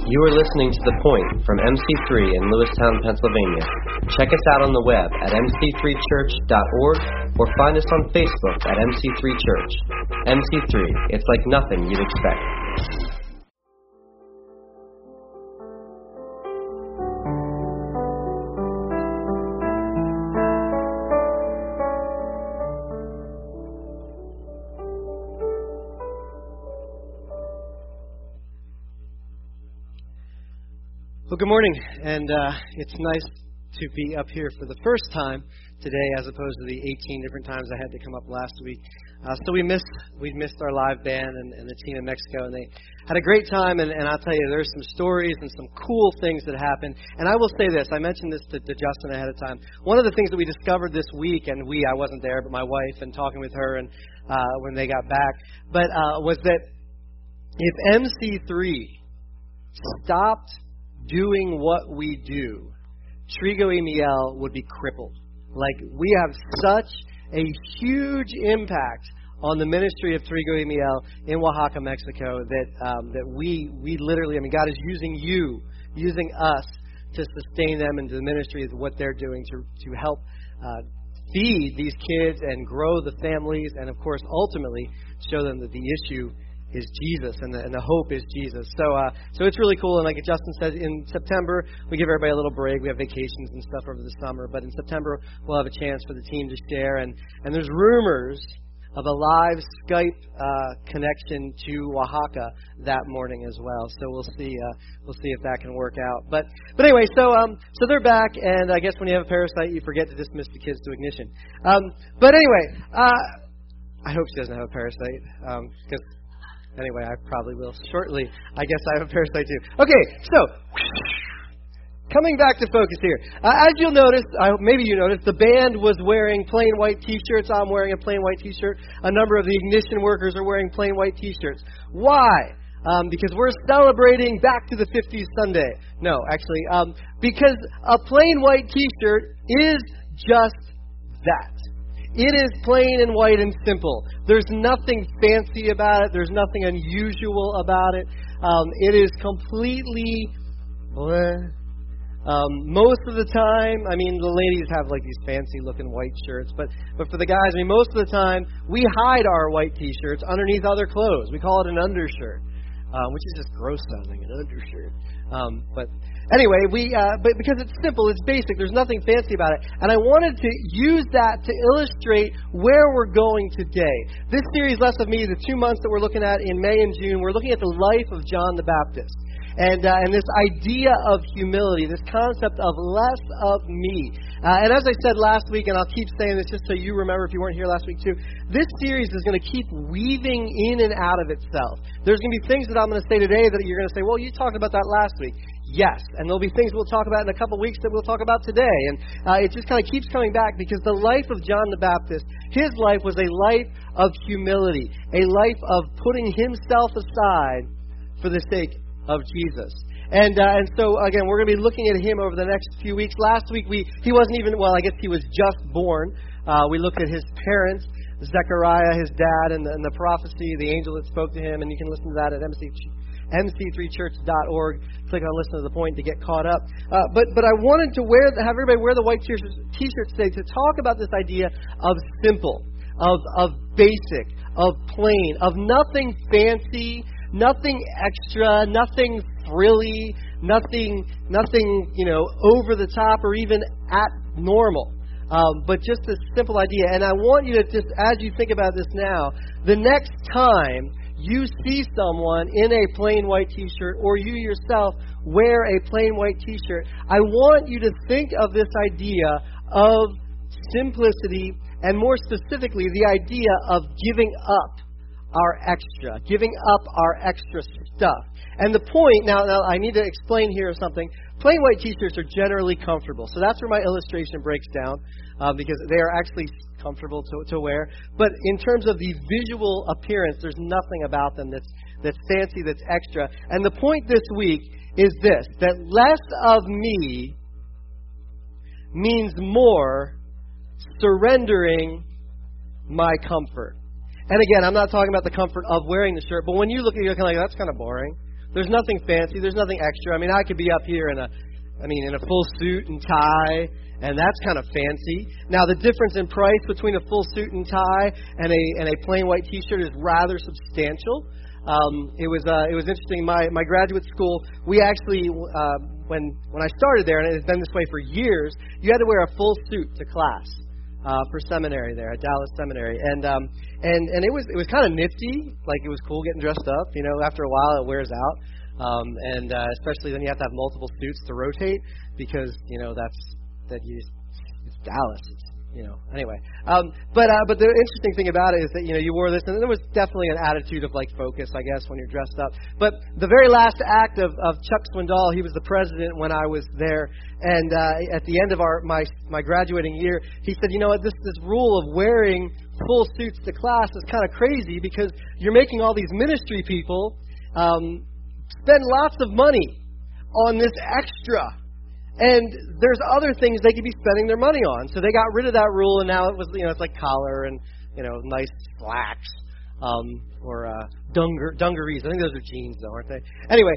You are listening to The Point from MC3 in Lewistown, Pennsylvania. Check us out on the web at mc3church.org or find us on Facebook at MC3 Church. MC3, it's like nothing you'd expect. Well, good morning, and it's nice to be up here for the first time today, as opposed to the 18 different times I had to come up last week. So we missed our live band and the team in Mexico, and they had a great time. And I'll tell you, there's some stories and some cool things that happened. And I will say this: I mentioned this to Justin ahead of time. One of the things that we discovered this week, and I wasn't there, but my wife and talking with her, and when they got back, but was that if MC3 stopped doing what we do, Trigo y Miel would be crippled. Like, we have such a huge impact on the ministry of Trigo y Miel in Oaxaca, Mexico, that we literally, God is using us to sustain them into the ministry of what they're doing to help feed these kids and grow the families, and of course, ultimately show them that the issue is Jesus, and the hope is Jesus. So it's really cool. And like Justin said, in September, we give everybody a little break. We have vacations and stuff over the summer. But in September, we'll have a chance for the team to share. And there's rumors of a live Skype connection to Oaxaca that morning as well. So we'll see if that can work out. But anyway, so they're back. And I guess when you have a parasite, you forget to dismiss the kids to ignition. But anyway, I hope she doesn't have a parasite, because anyway, I probably will shortly. I guess I have a parasite too. Okay, so coming back to focus here. As you'll notice, maybe you noticed, the band was wearing plain white T-shirts. I'm wearing a plain white T-shirt. A number of the ignition workers are wearing plain white T-shirts. Why? Because we're celebrating Back to the 50s Sunday. No, actually, because a plain white T-shirt is just that. It is plain and white and simple. There's nothing fancy about it. There's nothing unusual about it. It is completely bleh. Most of the time, the ladies have like these fancy looking white shirts, but for the guys, most of the time, we hide our white T-shirts underneath other clothes. We call it an undershirt, which is just gross sounding, an undershirt. But anyway, but because it's simple, it's basic, there's nothing fancy about it. And I wanted to use that to illustrate where we're going today. This series, Less of Me, the 2 months that we're looking at in May and June, we're looking at the life of John the Baptist. And this idea of humility, this concept of less of me. And as I said last week, and I'll keep saying this just so you remember if you weren't here last week too, this series is going to keep weaving in and out of itself. There's going to be things that I'm going to say today that you're going to say, well, you talked about that last week. Yes, and there'll be things we'll talk about in a couple weeks that we'll talk about today. And it just kind of keeps coming back because the life of John the Baptist, his life was a life of humility, a life of putting himself aside for the sake of Jesus. And so, again, we're going to be looking at him over the next few weeks. Last week, he wasn't even, I guess he was just born. We looked at his parents, Zechariah, his dad, and the prophecy, the angel that spoke to him, and you can listen to that at mc3church.org. Click on Listen to the Point to get caught up. But I wanted to have everybody wear the white T-shirts today to talk about this idea of simple, of basic, of plain, of nothing fancy, nothing extra, nothing frilly, nothing over the top or even at normal. But just a simple idea. And I want you to just, as you think about this now, the next time you see someone in a plain white T-shirt or you yourself wear a plain white T-shirt, I want you to think of this idea of simplicity and more specifically the idea of giving up our extra stuff. And the point, now I need to explain here something. Plain white T-shirts are generally comfortable. So that's where my illustration breaks down because they are actually comfortable to wear. But in terms of the visual appearance, there's nothing about them that's fancy, that's extra. And the point this week is this, that less of me means more surrendering my comfort. And again, I'm not talking about the comfort of wearing the shirt, but when you look at it, you're kind of like, that's kind of boring. There's nothing fancy. There's nothing extra. I mean, I could be up here in a full suit and tie, and that's kind of fancy. Now, the difference in price between a full suit and tie and a plain white T-shirt is rather substantial. It was interesting. My graduate school, we actually when I started there, and it's been this way for years, you had to wear a full suit to class for seminary there at Dallas Seminary, and it was kind of nifty. Like, it was cool getting dressed up. You know, after a while it wears out, and especially then you have to have multiple suits to rotate because it's Dallas. Anyway. But the interesting thing about it is that, you wore this, and there was definitely an attitude of, like, focus, I guess, when you're dressed up. But the very last act of Chuck Swindoll, he was the president when I was there, and at the end of my graduating year, he said, this rule of wearing full suits to class is kind of crazy because you're making all these ministry people spend lots of money on this extra. And there's other things they could be spending their money on. So they got rid of that rule, and now it was, it's like collar and, nice slacks, or dungarees. I think those are jeans, though, aren't they? Anyway,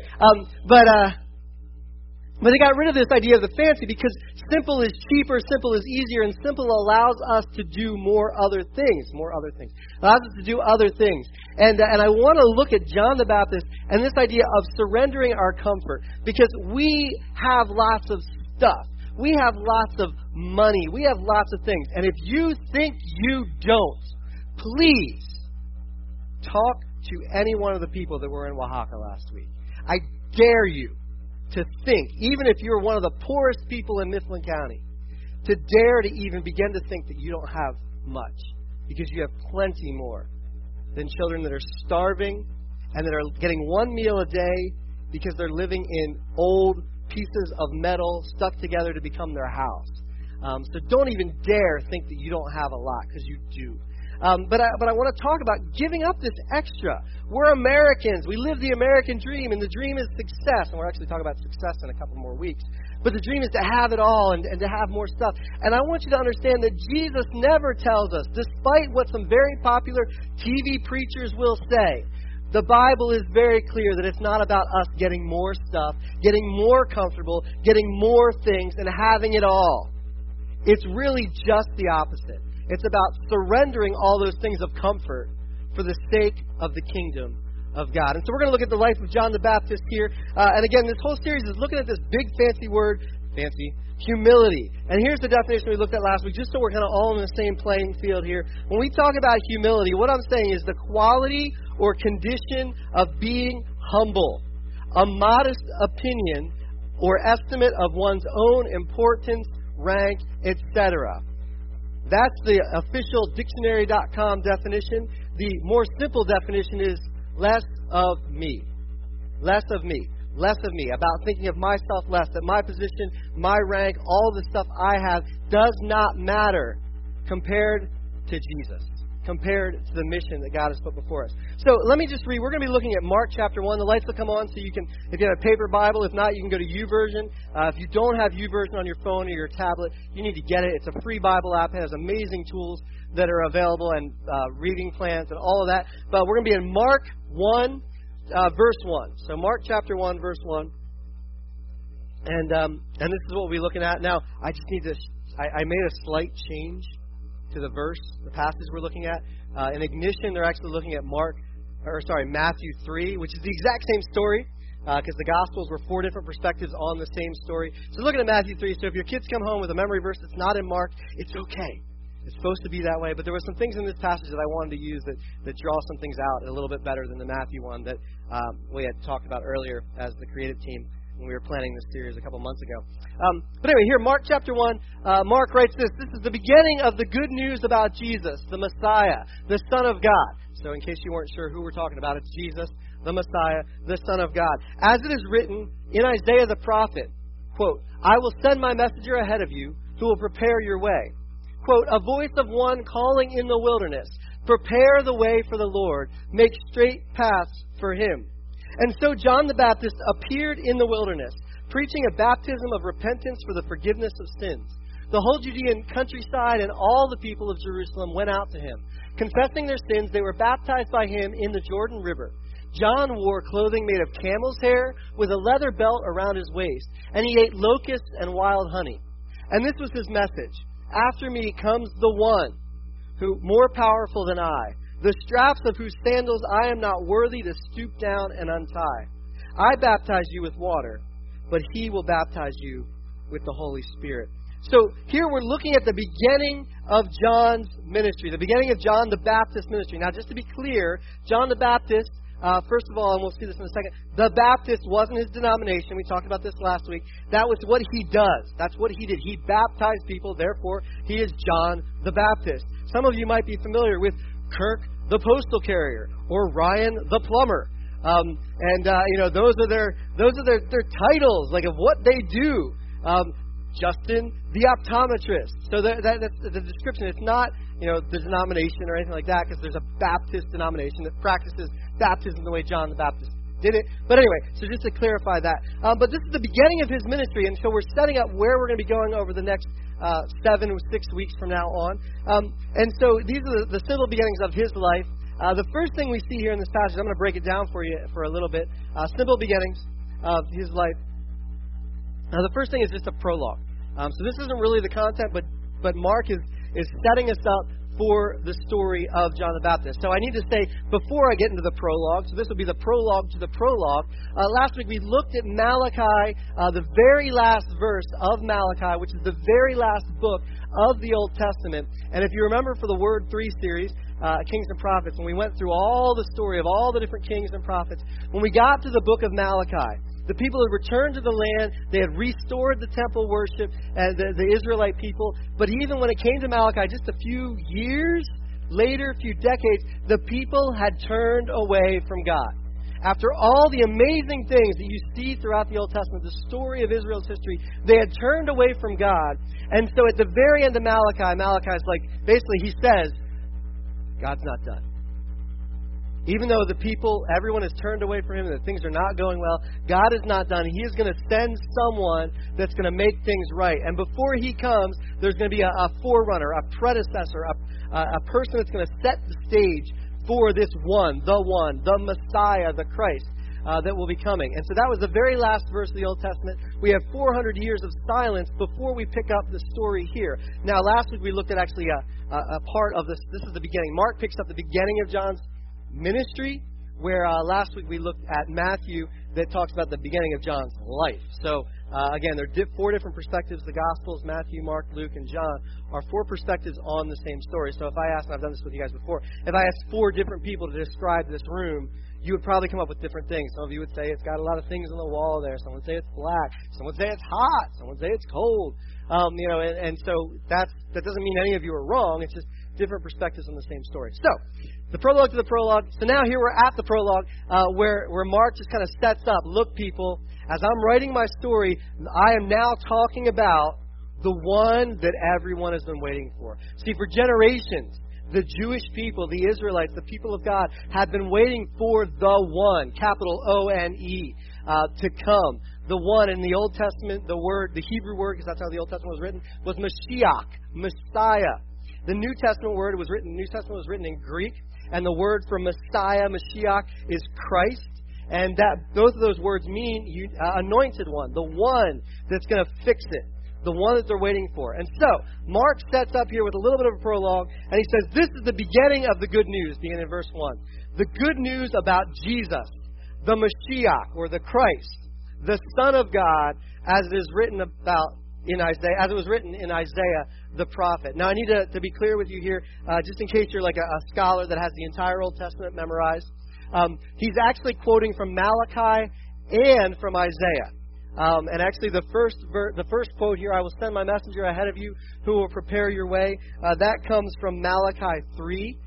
but they got rid of this idea of the fancy because simple is cheaper, simple is easier, and simple allows us to do other things. Allows us to do other things. And I want to look at John the Baptist and this idea of surrendering our comfort, because we have lots of stuff. We have lots of money. We have lots of things. And if you think you don't, please talk to any one of the people that were in Oaxaca last week. I dare you to think, even if you're one of the poorest people in Mifflin County, to dare to even begin to think that you don't have much, because you have plenty more than children that are starving and that are getting one meal a day because they're living in old pieces of metal stuck together to become their house. So don't even dare think that you don't have a lot, because you do. But I want to talk about giving up this extra. We're Americans. We live the American dream, and the dream is success. And we're actually talking about success in a couple more weeks. But the dream is to have it all and to have more stuff. And I want you to understand that Jesus never tells us, despite what some very popular TV preachers will say, the Bible is very clear that it's not about us getting more stuff, getting more comfortable, getting more things, and having it all. It's really just the opposite. It's about surrendering all those things of comfort for the sake of the kingdom of God. And so we're going to look at the life of John the Baptist here. And again, this whole series is looking at this big fancy word, humility. And here's the definition we looked at last week, just so we're kind of all in the same playing field here. When we talk about humility, what I'm saying is the quality or condition of being humble, a modest opinion or estimate of one's own importance, rank, etc. That's the official dictionary.com definition. The more simple definition is less of me. Less of me. Less of me. About thinking of myself less. That my position, my rank, all the stuff I have does not matter compared to Jesus. Compared to the mission that God has put before us. So let me just read. We're going to be looking at Mark chapter 1. The lights will come on, so you can, if you have a paper Bible, if not, you can go to YouVersion. If you don't have YouVersion on your phone or your tablet, you need to get it. It's a free Bible app. It has amazing tools that are available and reading plans and all of that. But we're going to be in Mark 1, verse 1. So Mark chapter 1, verse 1. And this is what we'll be looking at. Now, I just need to, I made a slight change to the verse, the passage we're looking at. In Ignition, they're actually looking at Matthew 3, which is the exact same story, because the Gospels were 4 different perspectives on the same story. So looking at Matthew 3, so if your kids come home with a memory verse that's not in Mark, it's okay. It's supposed to be that way, but there were some things in this passage that I wanted to use that draw some things out a little bit better than the Matthew one that we had talked about earlier as the creative team when we were planning this series a couple months ago. But anyway, here, Mark chapter 1, Mark writes this. This is the beginning of the good news about Jesus, the Messiah, the Son of God. So in case you weren't sure who we're talking about, it's Jesus, the Messiah, the Son of God. As it is written in Isaiah the prophet, quote, I will send my messenger ahead of you who will prepare your way. Quote, a voice of one calling in the wilderness, prepare the way for the Lord, make straight paths for him. And so John the Baptist appeared in the wilderness, preaching a baptism of repentance for the forgiveness of sins. The whole Judean countryside and all the people of Jerusalem went out to him. Confessing their sins, they were baptized by him in the Jordan River. John wore clothing made of camel's hair with a leather belt around his waist, and he ate locusts and wild honey. And this was his message. After me comes the one who more powerful than I, the straps of whose sandals I am not worthy to stoop down and untie. I baptize you with water, but he will baptize you with the Holy Spirit. So here we're looking at the beginning of John's ministry, the beginning of John the Baptist's ministry. Now, just to be clear, John the Baptist, first of all, and we'll see this in a second, the Baptist wasn't his denomination. We talked about this last week. That was what he does. That's what he did. He baptized people. Therefore, he is John the Baptist. Some of you might be familiar with Kirk the Postal Carrier or Ryan the Plumber. Those are their titles, like of what they do. Justin the Optometrist. So that's the description. It's not, the denomination or anything like that, because there's a Baptist denomination that practices baptism the way John the Baptist did it. But anyway, so just to clarify that. But this is the beginning of his ministry, and so we're setting up where we're going to be going over the next 7 or 6 weeks from now on. And so these are the simple beginnings of his life. The first thing we see here in this passage, I'm going to break it down for you for a little bit. Simple beginnings of his life. The first thing is just a prologue. So this isn't really the content, but Mark is setting us up for the story of John the Baptist. So I need to say, before I get into the prologue, so this will be the prologue to the prologue. Last week we looked at Malachi, the very last verse of Malachi, which is the very last book of the Old Testament. And if you remember for the Word 3 series, Kings and Prophets, when we went through all the story of all the different kings and prophets, when we got to the book of Malachi, the people had returned to the land. They had restored the temple worship and the Israelite people. But even when it came to Malachi, just a few years later, a few decades, the people had turned away from God. After all the amazing things that you see throughout the Old Testament, the story of Israel's history, they had turned away from God. And so at the very end of Malachi's like, basically he says, God's not done. Even though the people, everyone has turned away from him and that things are not going well, God is not done. He is going to send someone that's going to make things right. And before he comes, there's going to be a forerunner, a predecessor, a person that's going to set the stage for this one, the Messiah, the Christ, that will be coming. And so that was the very last verse of the Old Testament. We have 400 years of silence before we pick up the story here. Now, last week we looked at actually a part of this. This is the beginning. Mark picks up the beginning of John's ministry, where last week we looked at Matthew that talks about the beginning of John's life. So again, there are 4 different perspectives. The Gospels, Matthew, Mark, Luke, and John, are 4 perspectives on the same story. So if I asked, and I've done this with you guys before, if I asked 4 different people to describe this room, you would probably come up with different things. Some of you would say it's got a lot of things on the wall there. Some would say it's black. Some would say it's hot. Some would say it's cold. And so that doesn't mean any of you are wrong. It's just different perspectives on the same story. So, the prologue to the prologue. So now here we're at the prologue where Mark just kind of sets up. Look, people, as I'm writing my story, I am now talking about the one that everyone has been waiting for. See, for generations, the Jewish people, the Israelites, the people of God, had been waiting for the one, capital O-N-E, to come. The one in the Old Testament, the Hebrew word, because that's how the Old Testament was written, was Mashiach, Messiah. The New Testament was written in Greek, and the word for Messiah, Mashiach, is Christ. And that both of those words mean anointed one, the one that's going to fix it, the one that they're waiting for. And so, Mark sets up here with a little bit of a prologue, and he says, this is the beginning of the good news, beginning in verse 1. The good news about Jesus, the Mashiach, or the Christ, the Son of God, as it is written about in Isaiah, as it was written in Isaiah the prophet. Now, I need to be clear with you here, just in case you're like a scholar that has the entire Old Testament memorized. He's actually quoting from Malachi and from Isaiah. And actually, the first quote here, I will send my messenger ahead of you who will prepare your way. That comes from Malachi 3.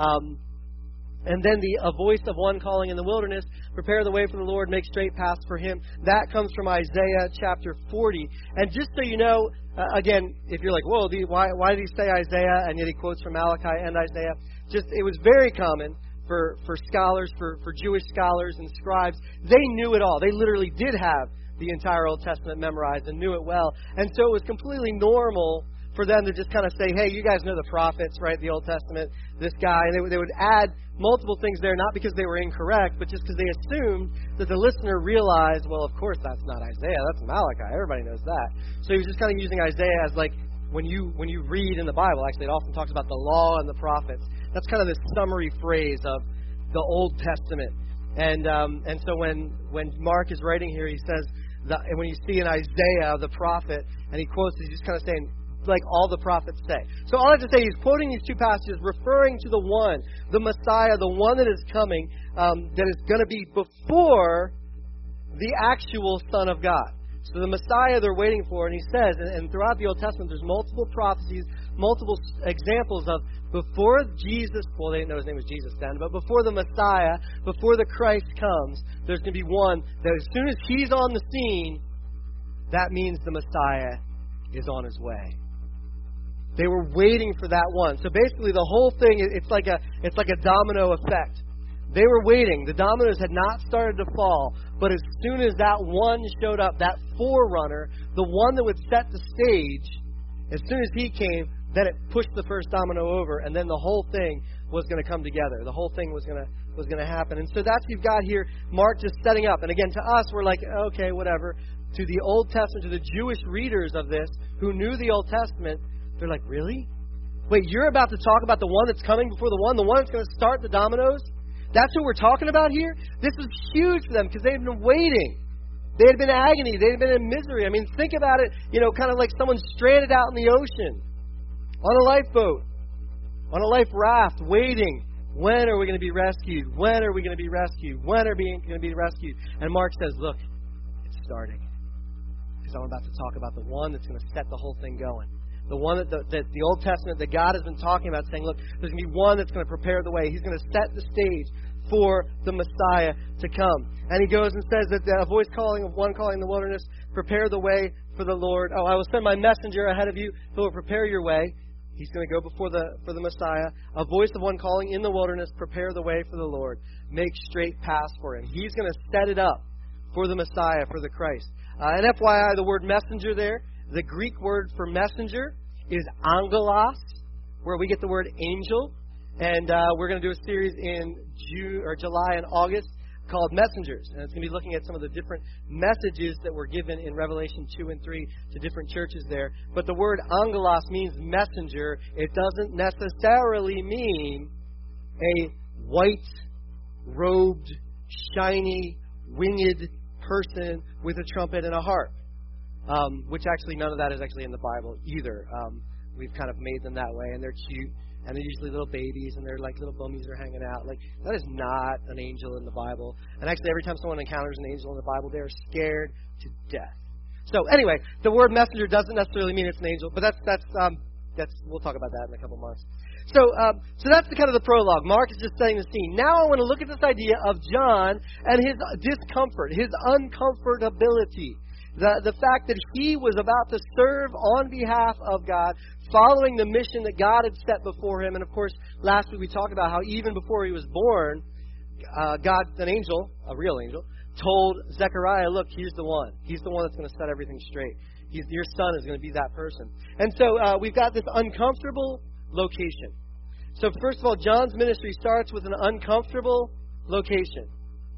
And then a voice of one calling in the wilderness, prepare the way for the Lord, make straight paths for him. That comes from Isaiah chapter 40. And just so you know, again, if you're like, whoa, why did he say Isaiah? And yet he quotes from Malachi and Isaiah. It was very common for scholars, for Jewish scholars and scribes. They knew it all. They literally did have the entire Old Testament memorized and knew it well. And so it was completely normal for them to just kind of say, hey, you guys know the prophets, right? The Old Testament, this guy. And they would add multiple things there, not because they were incorrect, but just because they assumed that the listener realized, well, of course that's not Isaiah, that's Malachi. Everybody knows that. So he was just kind of using Isaiah as like, when you read in the Bible, actually it often talks about the law and the prophets. That's kind of this summary phrase of the Old Testament. And so when Mark is writing here, he says, and when you see in Isaiah the prophet, and he quotes, he's just kind of saying, like all the prophets say. So all I have to say, he's quoting these two passages, referring to the one, the Messiah, the one that is coming, that is going to be before the actual Son of God. So the Messiah they're waiting for, and he says, and throughout the Old Testament, there's multiple prophecies, multiple examples of before Jesus, well, they didn't know his name was Jesus then, but before the Messiah, before the Christ comes, there's going to be one that as soon as he's on the scene, that means the Messiah is on his way. They were waiting for that one. So basically the whole thing, it's like a domino effect. They were waiting. The dominoes had not started to fall, but as soon as that one showed up, that forerunner, the one that would set the stage, as soon as he came, then it pushed the first domino over, and then the whole thing was going to come together. The whole thing was going to happen. And so that's what you've got here, Mark just setting up. And again, to us, we're like, okay, whatever. To the Old Testament, to the Jewish readers of this, who knew the Old Testament, they're like, really? Wait, you're about to talk about the one that's coming before the one that's going to start the dominoes? That's what we're talking about here? This is huge for them because they've been waiting. They had been in agony. They had been in misery. I mean, think about it, kind of like someone stranded out in the ocean on a lifeboat, on a life raft, waiting. When are we going to be rescued? When are we going to be rescued? When are we going to be rescued? And Mark says, look, it's starting. Because I'm about to talk about the one that's going to set the whole thing going. The one that the Old Testament, that God has been talking about, saying, look, there's going to be one that's going to prepare the way. He's going to set the stage for the Messiah to come. And he goes and says that a voice calling of one calling in the wilderness, prepare the way for the Lord. Oh, I will send my messenger ahead of you who will prepare your way. He's going to go before for the Messiah. A voice of one calling in the wilderness, prepare the way for the Lord. Make straight paths for him. He's going to set it up for the Messiah, for the Christ. And FYI, the word messenger there, the Greek word for messenger is angelos, where we get the word angel. And we're going to do a series in July and August called Messengers. And it's going to be looking at some of the different messages that were given in Revelation 2 and 3 to different churches there. But the word angelos means messenger. It doesn't necessarily mean a white-robed, shiny, winged person with a trumpet and a harp. Which actually, none of that is actually in the Bible either. We've kind of made them that way, and they're cute. And they're usually little babies, and they're like little bummies are hanging out. Like, that is not an angel in the Bible. And actually, every time someone encounters an angel in the Bible, they're scared to death. So anyway, the word messenger doesn't necessarily mean it's an angel, but that's we'll talk about that in a couple months. So that's the kind of the prologue. Mark is just setting the scene. Now I want to look at this idea of John and his discomfort, his uncomfortability. The fact that he was about to serve on behalf of God, following the mission that God had set before him. And of course, last week we talked about how even before he was born, God, an angel, a real angel, told Zechariah, look, here's the one. He's the one that's going to set everything straight. Your son is going to be that person. And so we've got this uncomfortable location. So first of all, John's ministry starts with an uncomfortable location.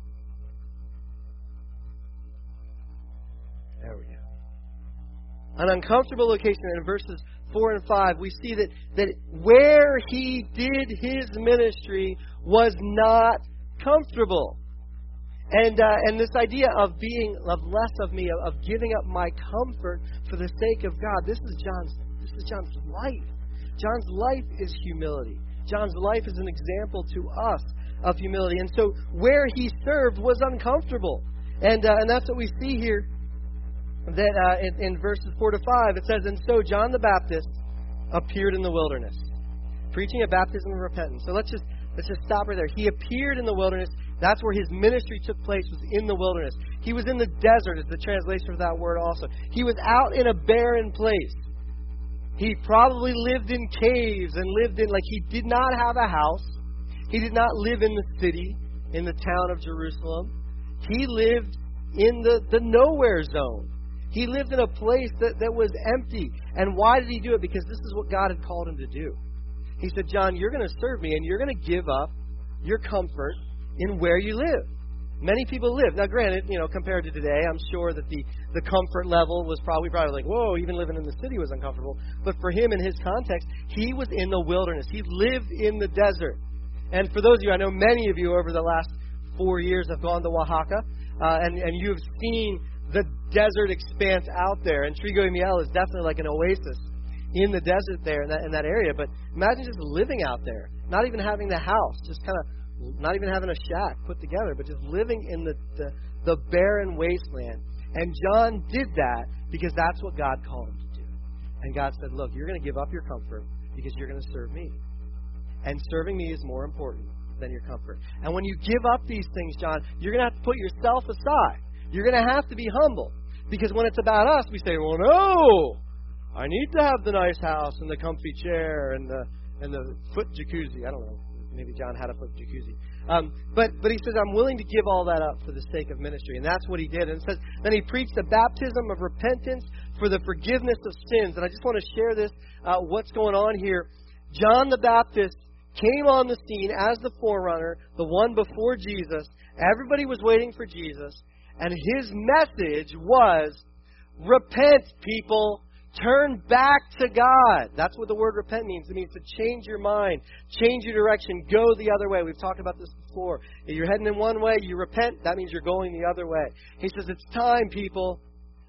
There we go. An uncomfortable location. And in verses 4 and 5, we see that where he did his ministry was not comfortable. And this idea of less of me, of giving up my comfort for the sake of God, this is John's life. John's life is humility. John's life is an example to us of humility. And so where he served was uncomfortable. And that's what we see here. That in verses 4 to 5, it says, and so John the Baptist appeared in the wilderness, preaching a baptism of repentance. So let's just stop right there. He appeared in the wilderness. That's where his ministry took place, was in the wilderness. He was in the desert, is the translation of that word also. He was out in a barren place. He probably lived in caves and he did not have a house. He did not live in the city, in the town of Jerusalem. He lived in the nowhere zone. He lived in a place that was empty. And why did he do it? Because this is what God had called him to do. He said, John, you're going to serve me, and you're going to give up your comfort in where you live. Many people live. Now, granted, compared to today, I'm sure that the comfort level was probably like, whoa, even living in the city was uncomfortable. But for him, in his context, he was in the wilderness. He lived in the desert. And for those of you, I know many of you over the last 4 years have gone to Oaxaca, and you have seen the desert expanse out there. And Trigo y Miel is definitely like an oasis in the desert there in that area. But imagine just living out there, not even having the house, just kind of not even having a shack put together, but just living in the barren wasteland. And John did that because that's what God called him to do. And God said, look, you're going to give up your comfort because you're going to serve me. And serving me is more important than your comfort. And when you give up these things, John, you're going to have to put yourself aside. You're going to have to be humble. Because when it's about us, we say, well, no, I need to have the nice house and the comfy chair and the foot jacuzzi. I don't know. Maybe John had a foot jacuzzi. But he says, I'm willing to give all that up for the sake of ministry. And that's what he did. And it says, then he preached the baptism of repentance for the forgiveness of sins. And I just want to share this, what's going on here. John the Baptist came on the scene as the forerunner, the one before Jesus. Everybody was waiting for Jesus. And his message was, repent, people. Turn back to God. That's what the word repent means. It means to change your mind, change your direction, go the other way. We've talked about this before. If you're heading in one way, you repent, that means you're going the other way. He says, it's time, people.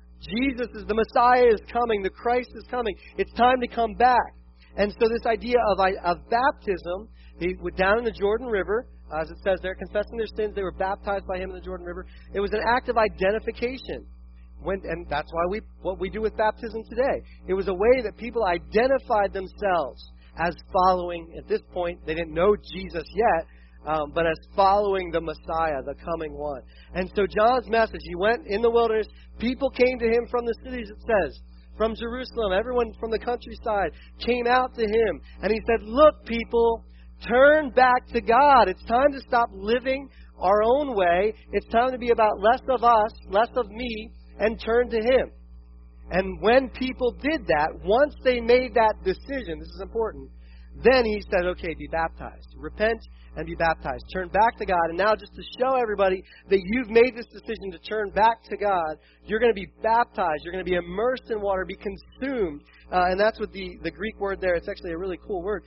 The Messiah is coming. The Christ is coming. It's time to come back. And so this idea of baptism, they went down in the Jordan River, as it says there, confessing their sins, they were baptized by him in the Jordan River. It was an act of identification. And that's why what we do with baptism today. It was a way that people identified themselves as following, at this point, they didn't know Jesus yet, but as following the Messiah, the coming one. And so John's message, he went in the wilderness, people came to him from the cities, it says, from Jerusalem, everyone from the countryside came out to him. And he said, look, people, turn back to God. It's time to stop living our own way. It's time to be about less of us, less of me, and turn to him. And when people did that, once they made that decision, this is important, then he said, okay, be baptized. Repent and be baptized. Turn back to God. And now just to show everybody that you've made this decision to turn back to God, you're going to be baptized. You're going to be immersed in water, be consumed. And that's what the Greek word there, it's actually a really cool word.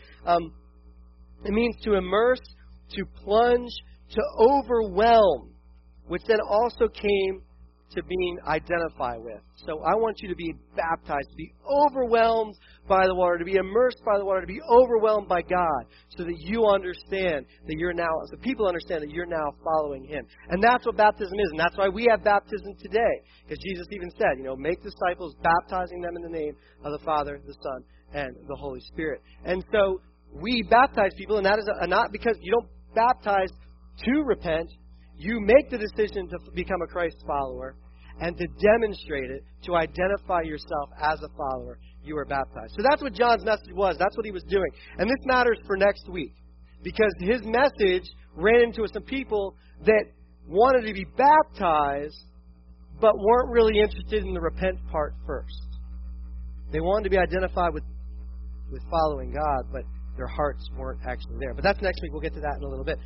It means to immerse, to plunge, to overwhelm, which then also came to being identified with. So I want you to be baptized, to be overwhelmed by the water, to be immersed by the water, to be overwhelmed by God, so that you understand that you're now, so people understand that you're now following him. And that's what baptism is, and that's why we have baptism today. Because Jesus even said, make disciples, baptizing them in the name of the Father, the Son, and the Holy Spirit. And so we baptize people, and that is not because you don't baptize to repent. You make the decision to become a Christ follower, and to demonstrate it, to identify yourself as a follower, you are baptized. So that's what John's message was. That's what he was doing. And this matters for next week, because his message ran into some people that wanted to be baptized, but weren't really interested in the repent part first. They wanted to be identified with following God, but their hearts weren't actually there. But that's next week. We'll get to that in a little bit.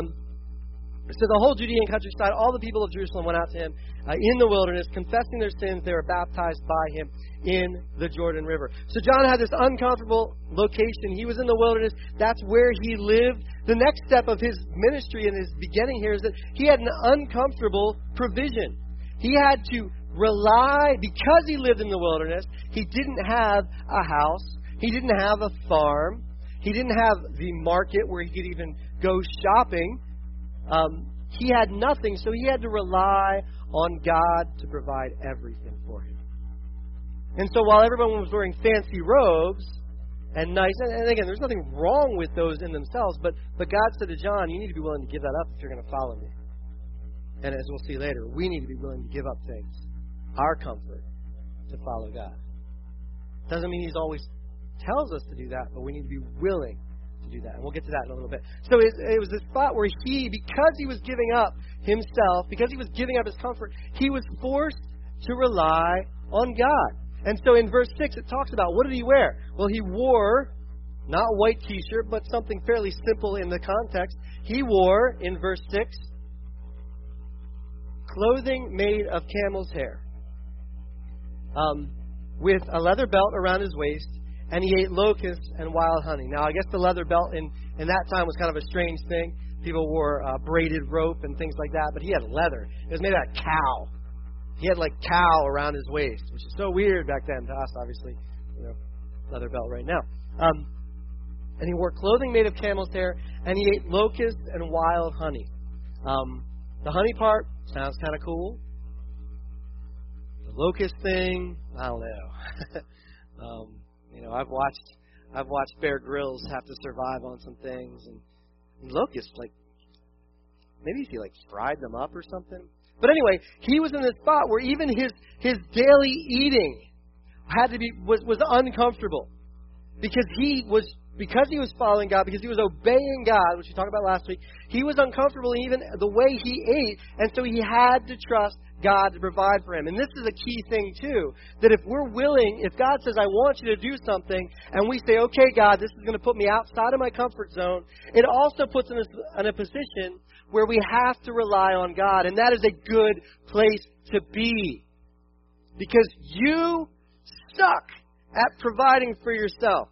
So the whole Judean countryside, all the people of Jerusalem went out to him in the wilderness, confessing their sins. They were baptized by him in the Jordan River. So John had this uncomfortable location. He was in the wilderness. That's where he lived. The next step of his ministry and his beginning here is that he had an uncomfortable provision. He had to rely, because he lived in the wilderness, he didn't have a house. He didn't have a farm. He didn't have the market where he could even go shopping. He had nothing, so he had to rely on God to provide everything for him. And so while everyone was wearing fancy robes and nice, and again, there's nothing wrong with those in themselves, but God said to John, you need to be willing to give that up if you're going to follow me. And as we'll see later, we need to be willing to give up things, our comfort, to follow God. Doesn't mean he's always tells us to do that, but we need to be willing to do that. And we'll get to that in a little bit. So it was this spot where because he was giving up himself, because he was giving up his comfort, he was forced to rely on God. And so in verse 6 it talks about, what did he wear? Well, he wore not a white t-shirt, but something fairly simple in the context. He wore, in verse 6, clothing made of camel's hair, with a leather belt around his waist, and he ate locusts and wild honey. Now, I guess the leather belt in that time was kind of a strange thing. People wore braided rope and things like that, but he had leather. It was made out of cow. He had like cow around his waist, which is so weird back then to us, obviously. Leather belt right now. And he wore clothing made of camel's hair, and he ate locusts and wild honey. The honey part sounds kind of cool. The locust thing, I don't know. I've watched Bear Grylls have to survive on some things, and locusts, like, maybe he fried them up or something. But anyway, he was in this spot where even his daily eating was uncomfortable because he was following God, because he was obeying God, which we talked about last week. He was uncomfortable even the way he ate, and so he had to trust God to provide for him. And this is a key thing too, that if we're willing, if God says, I want you to do something, and we say, okay, God, this is going to put me outside of my comfort zone, it also puts us in a position where we have to rely on God, and that is a good place to be. Because you suck at providing for yourself.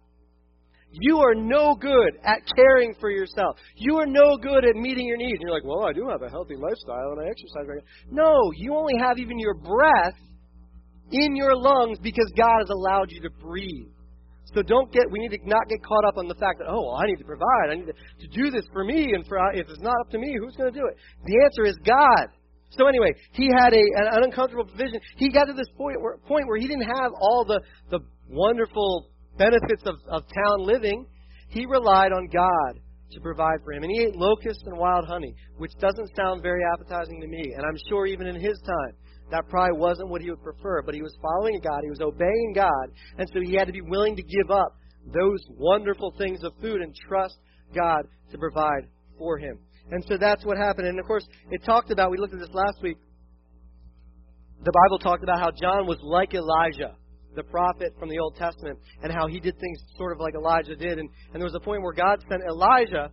You are no good at caring for yourself. You are no good at meeting your needs. And you're like, well, I do have a healthy lifestyle and I exercise regularly. No, you only have even your breath in your lungs because God has allowed you to breathe. So we need to not get caught up on the fact that, I need to provide. I need to do this for me, and if it's not up to me, who's going to do it? The answer is God. So anyway, he had an uncomfortable provision. He got to this point where he didn't have all the wonderful benefits of town living. He relied on God to provide for him. And he ate locusts and wild honey, which doesn't sound very appetizing to me. And I'm sure even in his time, that probably wasn't what he would prefer. But he was following God. He was obeying God. And so he had to be willing to give up those wonderful things of food and trust God to provide for him. And so that's what happened. And of course, it talked about, we looked at this last week, the Bible talked about how John was like Elijah, the prophet from the Old Testament, and how he did things sort of like Elijah did. And there was a point where God sent Elijah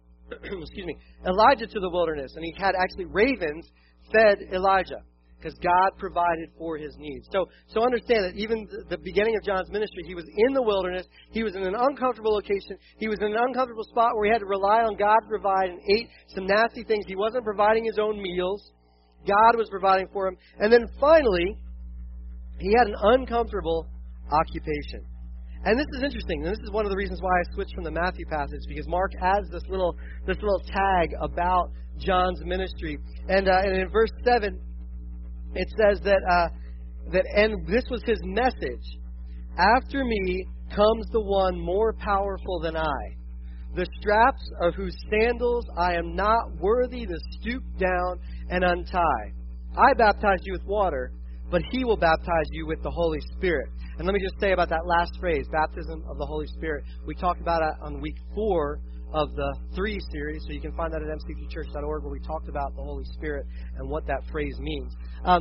to the wilderness, and he had actually ravens fed Elijah because God provided for his needs. So understand that even the beginning of John's ministry, he was in the wilderness, he was in an uncomfortable location, he was in an uncomfortable spot where he had to rely on God to provide, and ate some nasty things. He wasn't providing his own meals. God was providing for him. And then finally, he had an uncomfortable occupation. And this is interesting. And this is one of the reasons why I switched from the Matthew passage, because Mark adds this little tag about John's ministry. And in verse 7, it says that and this was his message: after me comes the one more powerful than I, the straps of whose sandals I am not worthy to stoop down and untie. I baptize you with water, but he will baptize you with the Holy Spirit. And let me just say about that last phrase, baptism of the Holy Spirit. We talked about it on week 4 of the 3 series, so you can find that at mc3church.org, where we talked about the Holy Spirit and what that phrase means.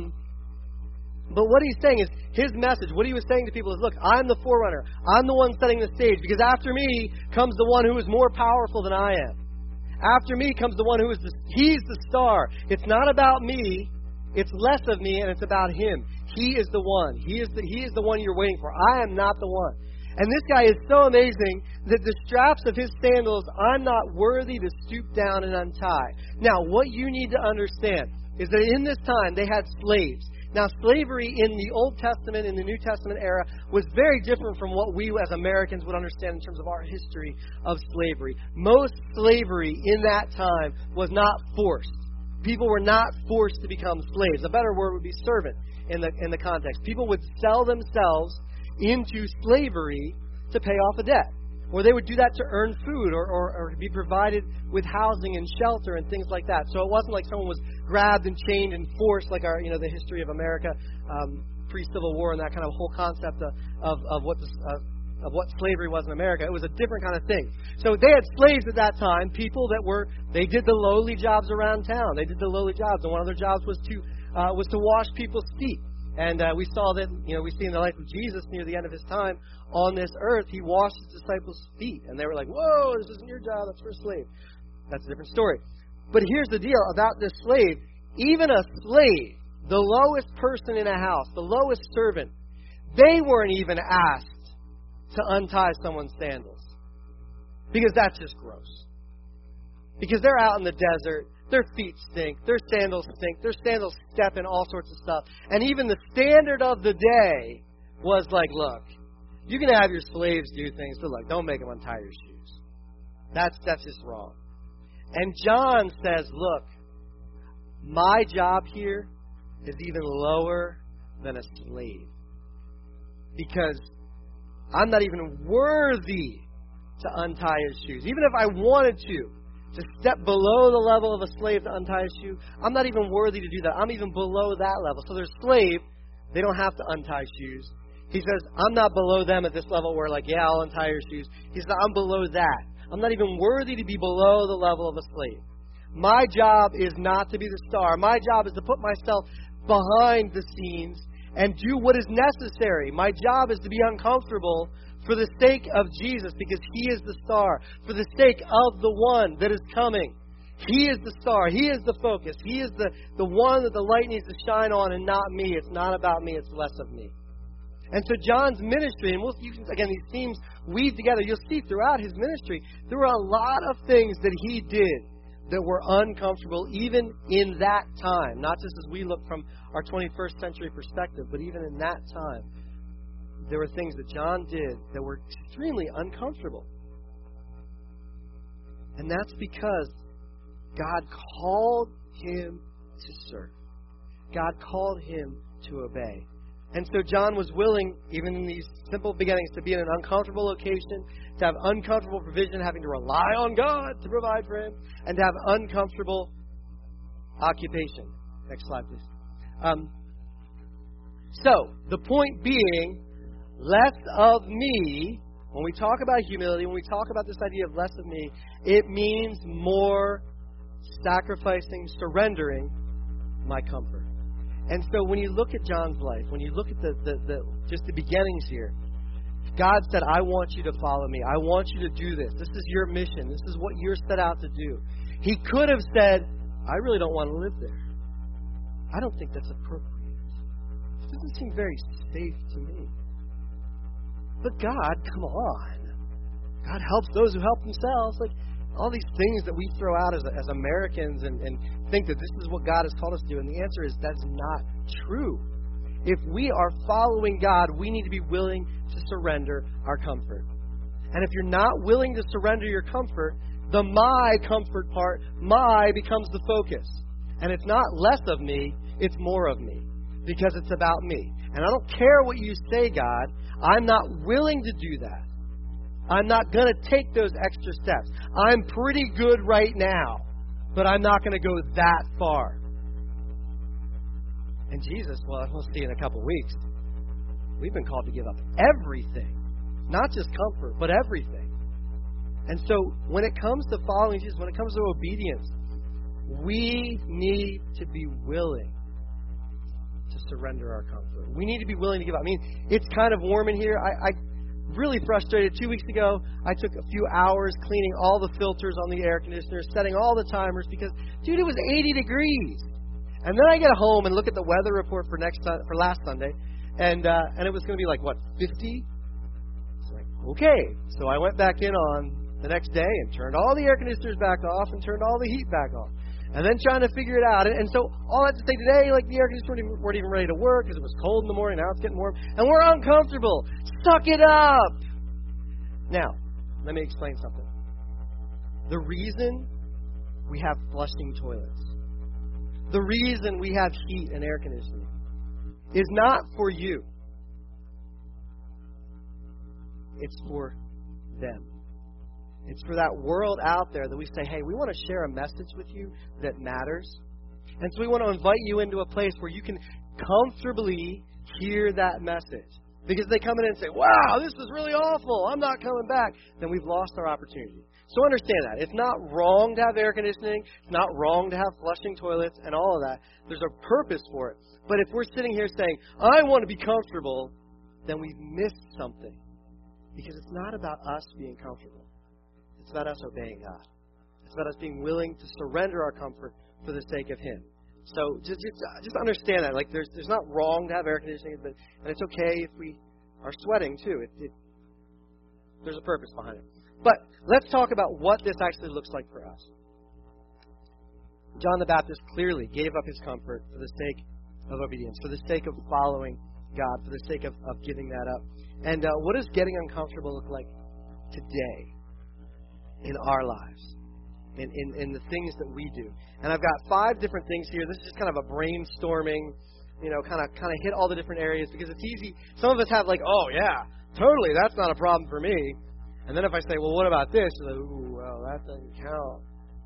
But what he's saying is, his message, what he was saying to people is, look, I'm the forerunner. I'm the one setting the stage, because after me comes the one who is more powerful than I am. After me comes the one who is he's the star. It's not about me. It's less of me, and it's about him. He is the one. He is the one you're waiting for. I am not the one. And this guy is so amazing that the straps of his sandals, I'm not worthy to stoop down and untie. Now, what you need to understand is that in this time, they had slaves. Now, slavery in the Old Testament, in the New Testament era, was very different from what we as Americans would understand in terms of our history of slavery. Most slavery in that time was not forced. People were not forced to become slaves. A better word would be servant in the context. People would sell themselves into slavery to pay off a debt. Or they would do that to earn food or be provided with housing and shelter and things like that. So it wasn't like someone was grabbed and chained and forced like the history of America pre-Civil War and that kind of whole concept of what slavery was in America. It was a different kind of thing. So they had slaves at that time, people that they did the lowly jobs around town. They did the lowly jobs, and one of their jobs was to wash people's feet. And we saw that, we see in the life of Jesus near the end of his time on this earth, he washed his disciples' feet. And they were like, whoa, this isn't your job, that's for a slave. That's a different story. But here's the deal about this slave. Even a slave, the lowest person in a house, the lowest servant, they weren't even asked to untie someone's sandals. Because that's just gross. Because they're out in the desert, their feet stink, their sandals stink, their sandals step in all sorts of stuff. And even the standard of the day was like, look, you can have your slaves do things, but look, don't make them untie your shoes. That's just wrong. And John says, look, my job here is even lower than a slave. Because I'm not even worthy to untie his shoes. Even if I wanted to step below the level of a slave to untie his shoe, I'm not even worthy to do that. I'm even below that level. So there's slave, they don't have to untie shoes. He says, I'm not below them at this level where like, yeah, I'll untie your shoes. He says, I'm below that. I'm not even worthy to be below the level of a slave. My job is not to be the star. My job is to put myself behind the scenes and do what is necessary. My job is to be uncomfortable for the sake of Jesus, because he is the star, for the sake of the one that is coming. He is the star. He is the focus. He is the one that the light needs to shine on, and not me. It's not about me. It's less of me. And so John's ministry, and again, these themes weave together. You'll see throughout his ministry, there were a lot of things that he did that were uncomfortable even in that time. Not just as we look from our 21st century perspective, but even in that time, there were things that John did that were extremely uncomfortable. And that's because God called him to serve. God called him to obey. And so John was willing, even in these simple beginnings, to be in an uncomfortable location, to have uncomfortable provision, having to rely on God to provide for him, and to have uncomfortable occupation. Next slide, please. So, the point being, less of me, when we talk about humility, when we talk about this idea of less of me, it means more sacrificing, surrendering my comfort. And so when you look at John's life, when you look at just the beginnings here, God said, I want you to follow me. I want you to do this. This is your mission. This is what you're set out to do. He could have said, I really don't want to live there. I don't think that's appropriate. It doesn't seem very safe to me. But God, come on. God helps those who help themselves. Like all these things that we throw out as Americans and think that this is what God has called us to do. And the answer is that's not true. If we are following God, we need to be willing to surrender our comfort. And if you're not willing to surrender your comfort, the my comfort part, my becomes the focus. And it's not less of me, it's more of me. Because it's about me. And I don't care what you say, God. I'm not willing to do that. I'm not going to take those extra steps. I'm pretty good right now, but I'm not going to go that far. And Jesus, well, we'll see in a couple weeks, we've been called to give up everything. Not just comfort, but everything. And so when it comes to following Jesus, when it comes to obedience, we need to be willing to surrender our comfort. We need to be willing to give up. I mean, it's kind of warm in here. I really frustrated. 2 weeks ago, I took a few hours cleaning all the filters on the air conditioner, setting all the timers because, dude, it was 80 degrees. And then I get home and look at the weather report for last Sunday, and it was going to be like, 50? It's like, okay. So I went back in on the next day and turned all the air conditioners back off and turned all the heat back on. And then trying to figure it out. And so all I have to say today, like the air conditioners weren't even ready to work because it was cold in the morning. Now it's getting warm. And we're uncomfortable. Suck it up. Now, let me explain something. The reason we have flushing toilets, the reason we have heat and air conditioning is not for you. It's for them. It's for that world out there that we say, hey, we want to share a message with you that matters. And so we want to invite you into a place where you can comfortably hear that message. Because they come in and say, wow, this is really awful. I'm not coming back. Then we've lost our opportunity. So understand that. It's not wrong to have air conditioning. It's not wrong to have flushing toilets and all of that. There's a purpose for it. But if we're sitting here saying, I want to be comfortable, then we've missed something. Because it's not about us being comfortable. It's about us obeying God. It's about us being willing to surrender our comfort for the sake of Him. So just understand that. Like there's not wrong to have air conditioning, and it's okay if we are sweating too. There's a purpose behind it. But let's talk about what this actually looks like for us. John the Baptist clearly gave up his comfort for the sake of obedience, for the sake of following God, for the sake of giving that up. And what does getting uncomfortable look like today in our lives, in the things that we do? And I've got 5 different things here. This is just kind of a brainstorming, kind of hit all the different areas because it's easy. Some of us have like, oh yeah, totally, that's not a problem for me. And then if I say, well, what about this? Like, ooh, well, that doesn't count.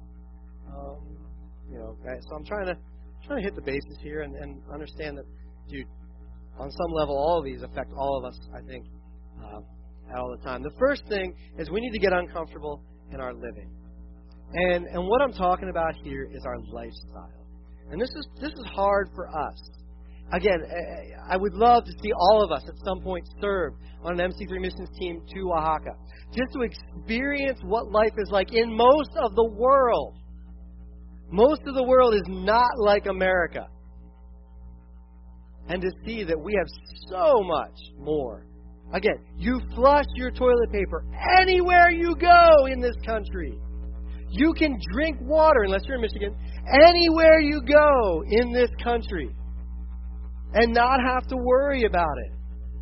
Okay. So I'm trying to hit the bases here and understand that, dude, on some level, all of these affect all of us, I think, all the time. The first thing is we need to get uncomfortable in our living. And what I'm talking about here is our lifestyle. And this is hard for us. Again, I would love to see all of us at some point serve on an MC3 missions team to Oaxaca, just to experience what life is like in most of the world. Most of the world is not like America. And to see that we have so much more. Again, you flush your toilet paper anywhere you go in this country. You can drink water, unless you're in Michigan, anywhere you go in this country and not have to worry about it.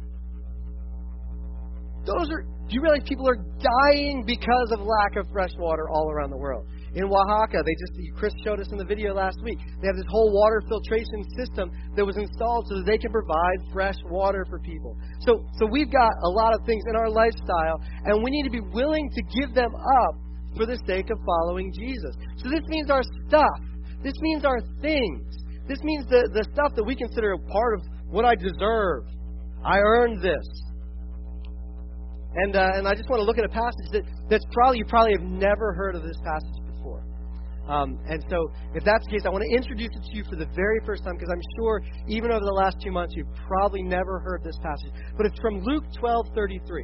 Do you realize people are dying because of lack of fresh water all around the world? In Oaxaca, Chris showed us in the video last week, they have this whole water filtration system that was installed so that they can provide fresh water for people. So we've got a lot of things in our lifestyle, and we need to be willing to give them up for the sake of following Jesus. So this means our stuff. This means our things. This means the stuff that we consider a part of what I deserve. I earned this. And I just want to look at a passage that's you probably have never heard of this passage before. And so if that's the case, I want to introduce it to you for the very first time, because I'm sure even over the last 2 months you've probably never heard this passage. But it's from Luke 12:33.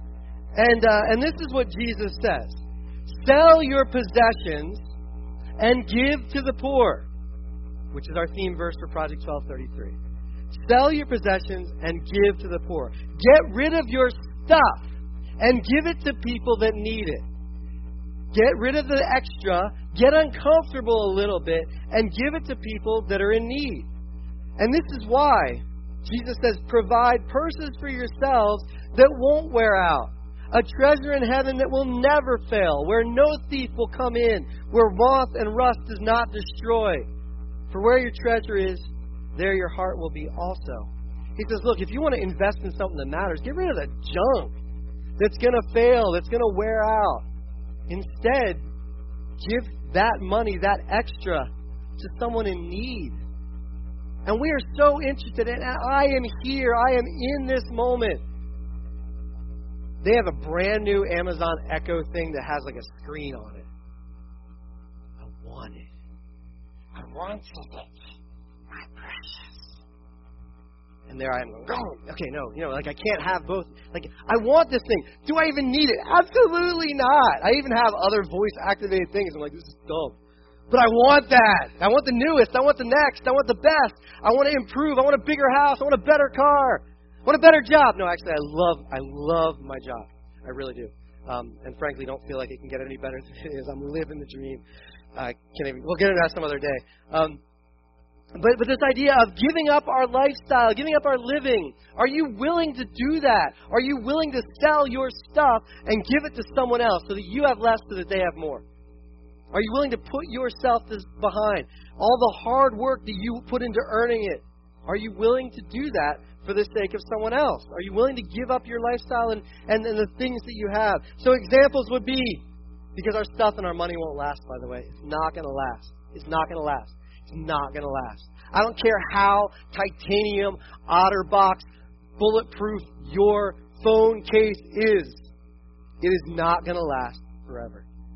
And this is what Jesus says. Sell your possessions and give to the poor, which is our theme verse for Project 1233. Sell your possessions and give to the poor. Get rid of your stuff and give it to people that need it. Get rid of the extra, get uncomfortable a little bit, and give it to people that are in need. And this is why Jesus says, provide purses for yourselves that won't wear out, a treasure in heaven that will never fail, where no thief will come in, where moth and rust does not destroy. For where your treasure is, there your heart will be also. He says, look, if you want to invest in something that matters, get rid of the junk that's going to fail, that's going to wear out. Instead, give that money, that extra, to someone in need. And we are so interested in, I am here, I am in this moment. They have a brand new Amazon Echo thing that has like a screen on it. I want it. I want it. My precious. And there I am going, oh, okay, no, like I can't have both. Like, I want this thing. Do I even need it? Absolutely not. I even have other voice-activated things. I'm like, this is dumb. But I want that. I want the newest. I want the next. I want the best. I want to improve. I want a bigger house. I want a better car. I want a better job. No, actually, I love my job. I really do. And frankly, don't feel like it can get any better than it is. I'm living the dream. We'll get into that some other day. But this idea of giving up our lifestyle, giving up our living, are you willing to do that? Are you willing to sell your stuff and give it to someone else so that you have less so that they have more? Are you willing to put yourself behind all the hard work that you put into earning it? Are you willing to do that for the sake of someone else? Are you willing to give up your lifestyle and the things that you have? So examples would be, because our stuff and our money won't last, by the way. It's not going to last. It's not going to last. It's not going to last. I don't care how titanium, OtterBox, bulletproof your phone case is. It is not going to last forever.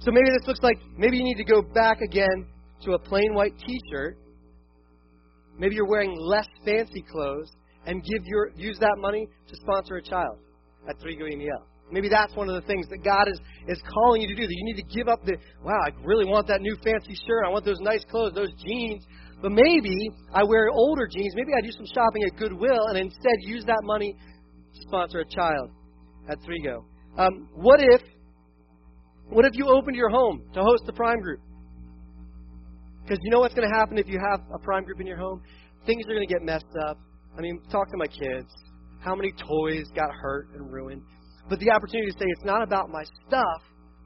So maybe this looks like, maybe you need to go back again to a plain white t-shirt. Maybe you're wearing less fancy clothes and use that money to sponsor a child at Trigo EML. Maybe that's one of the things that God is calling you to do, that you need to give up wow, I really want that new fancy shirt. I want those nice clothes, those jeans. But maybe I wear older jeans. Maybe I do some shopping at Goodwill and instead use that money to sponsor a child at Trigo. What if you opened your home to host the Prime Group? Because you know what's going to happen if you have a Prime Group in your home? Things are going to get messed up. I mean, talk to my kids. How many toys got hurt and ruined? But the opportunity to say it's not about my stuff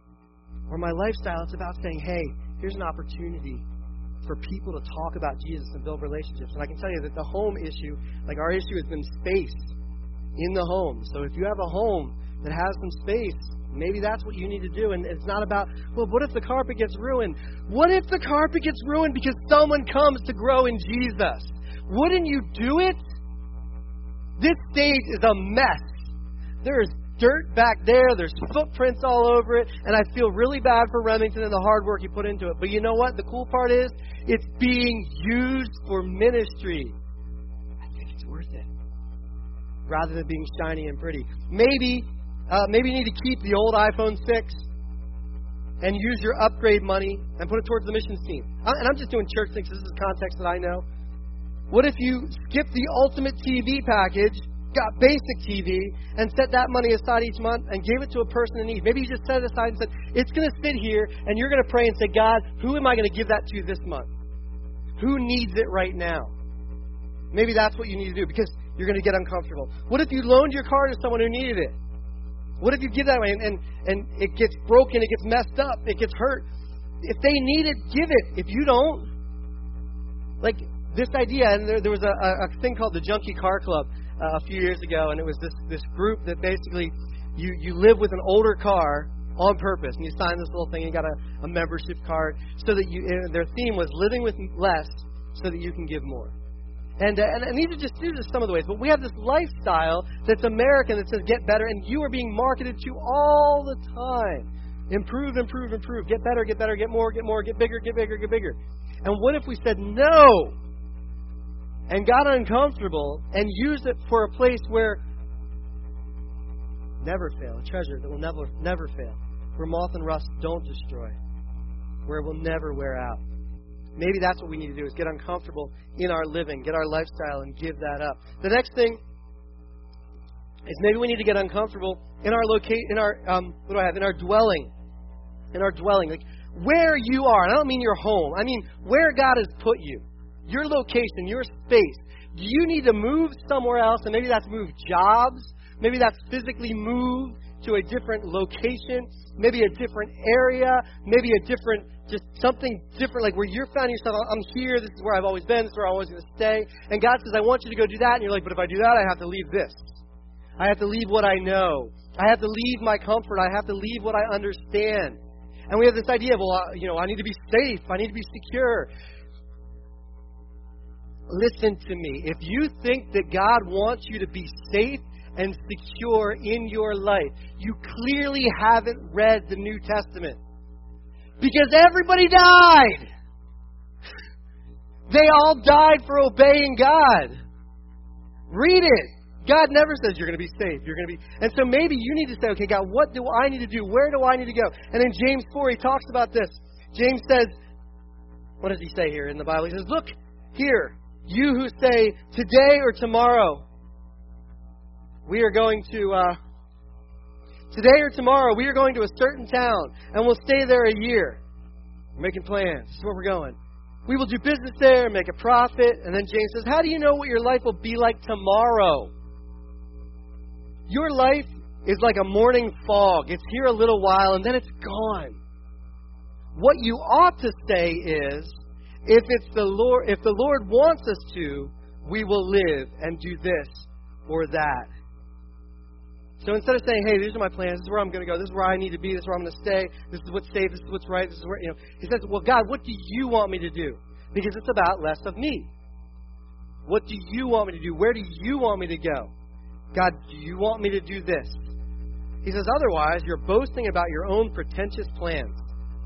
or my lifestyle. It's about saying, hey, here's an opportunity for people to talk about Jesus and build relationships. And I can tell you that the home issue, like our issue has been space in the home. So if you have a home that has some space, maybe that's what you need to do. And it's not about, well, what if the carpet gets ruined? What if the carpet gets ruined because someone comes to grow in Jesus? Wouldn't you do it? This stage is a mess. There is dirt back there. There's footprints all over it. And I feel really bad for Remington and the hard work he put into it. But you know what? The cool part is it's being used for ministry. I think it's worth it. Rather than being shiny and pretty. Maybe you need to keep the old iPhone 6 and use your upgrade money and put it towards the missions team. And I'm just doing church things. This is context that I know. What if you skipped the ultimate TV package, got basic TV, and set that money aside each month and gave it to a person in need? Maybe you just set it aside and said, it's going to sit here, and you're going to pray and say, God, who am I going to give that to this month? Who needs it right now? Maybe that's what you need to do, because you're going to get uncomfortable. What if you loaned your car to someone who needed it? What if you give that away and it gets broken, it gets messed up, it gets hurt? If they need it, give it. If you don't, like this idea, and there was a thing called the Junkie Car Club a few years ago, and it was this group that basically you live with an older car on purpose, and you sign this little thing, you got a membership card, so that their theme was living with less so that you can give more. And these are some of the ways. But we have this lifestyle that's American that says get better, and you are being marketed to all the time. Improve, improve, improve. Get better, get more, get bigger, get bigger, get bigger. And what if we said no and got uncomfortable and used it for a place where never fail, a treasure that will never fail, where moth and rust don't destroy, where it will never wear out? Maybe that's what we need to do, is get uncomfortable in our living, get our lifestyle, and give that up. The next thing is maybe we need to get uncomfortable in our in our dwelling. In our dwelling. Like where you are. And I don't mean your home. I mean where God has put you. Your location, your space. Do you need to move somewhere else? And maybe that's move jobs. Maybe that's physically move to a different location. Maybe a different area. Maybe a different, just something different, like where you're finding yourself, I'm here, this is where I've always been, this is where I'm always going to stay. And God says, I want you to go do that. And you're like, but if I do that, I have to leave this. I have to leave what I know. I have to leave my comfort. I have to leave what I understand. And we have this idea of, well, I need to be safe. I need to be secure. Listen to me. If you think that God wants you to be safe and secure in your life, you clearly haven't read the New Testament. Because everybody died. They all died for obeying God. Read it. God never says you're going to be safe. And so maybe you need to say, okay, God, what do I need to do? Where do I need to go? And in James 4, he talks about this. James says, what does he say here in the Bible? He says, look here, you who say today or tomorrow, we are going to, today or tomorrow, we are going to a certain town, and we'll stay there a year. We're making plans. This is where we're going. We will do business there and make a profit. And then James says, how do you know what your life will be like tomorrow? Your life is like a morning fog. It's here a little while, and then it's gone. What you ought to say is, if the Lord wants us to, we will live and do this or that. So instead of saying, hey, these are my plans, this is where I'm going to go, this is where I need to be, this is where I'm going to stay, this is what's safe, this is what's right, this is where, he says, well, God, what do you want me to do? Because it's about less of me. What do you want me to do? Where do you want me to go? God, do you want me to do this? He says, otherwise, you're boasting about your own pretentious plans.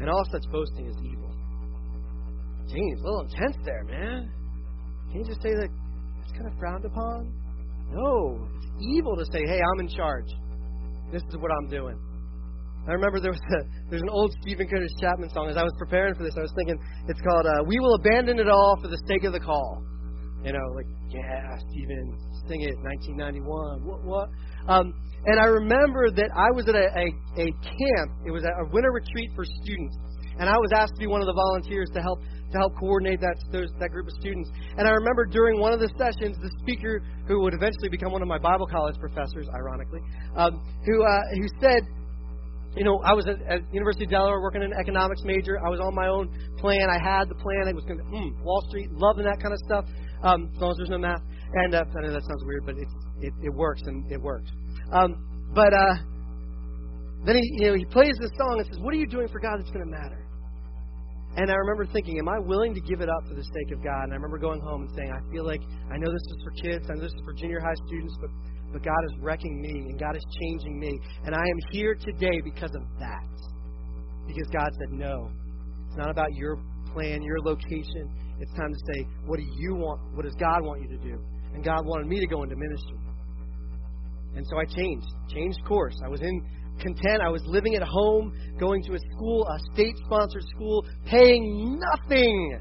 And all such boasting is evil. James, a little intense there, man. Can you just say that it's kind of frowned upon? No, it's evil to say, hey, I'm in charge. This is what I'm doing. I remember there's an old Stephen Curtis Chapman song. As I was preparing for this, I was thinking, it's called We Will Abandon It All for the Sake of the Call. You know, like, yeah, Stephen, sing it, 1991, what? And I remember that I was at a camp. It was a winter retreat for students. And I was asked to be one of the volunteers to help coordinate that group of students. And I remember during one of the sessions, the speaker, who would eventually become one of my Bible college professors, ironically, who said, you know, I was at University of Delaware working an economics major. I was on my own plan. I had the plan. I was going to Wall Street, loving that kind of stuff, as long as there's no math. And I know that sounds weird, but it works, and it works. But then he plays this song and says, "What are you doing for God that's going to matter?" And I remember thinking, am I willing to give it up for the sake of God? And I remember going home and saying, I feel like I know this is for kids, I know this is for junior high students, but God is wrecking me, and God is changing me. And I am here today because of that. Because God said, no, it's not about your plan, your location. It's time to say, what do you want? What does God want you to do? And God wanted me to go into ministry. And so I changed course. I was content. I was living at home, going to a school, a state-sponsored school, paying nothing.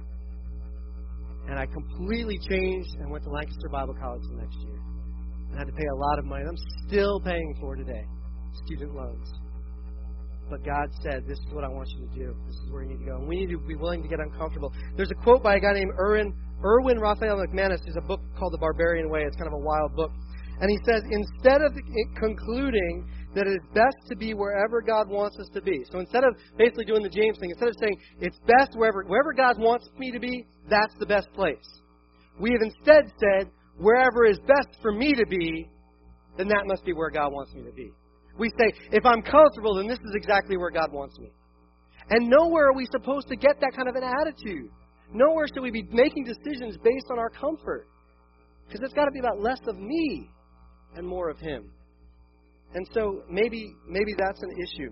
And I completely changed and went to Lancaster Bible College the next year. And I had to pay a lot of money. I'm still paying for today, student loans. But God said, this is what I want you to do. This is where you need to go. And we need to be willing to get uncomfortable. There's a quote by a guy named Erwin Raphael McManus. There's a book called The Barbarian Way. It's kind of a wild book. And he says, instead of concluding that it is best to be wherever God wants us to be. So instead of basically doing the James thing, instead of saying it's best wherever God wants me to be, that's the best place. We have instead said, wherever is best for me to be, then that must be where God wants me to be. We say, if I'm comfortable, then this is exactly where God wants me. And nowhere are we supposed to get that kind of an attitude. Nowhere should we be making decisions based on our comfort. Because it's got to be about less of me and more of Him. And so maybe that's an issue.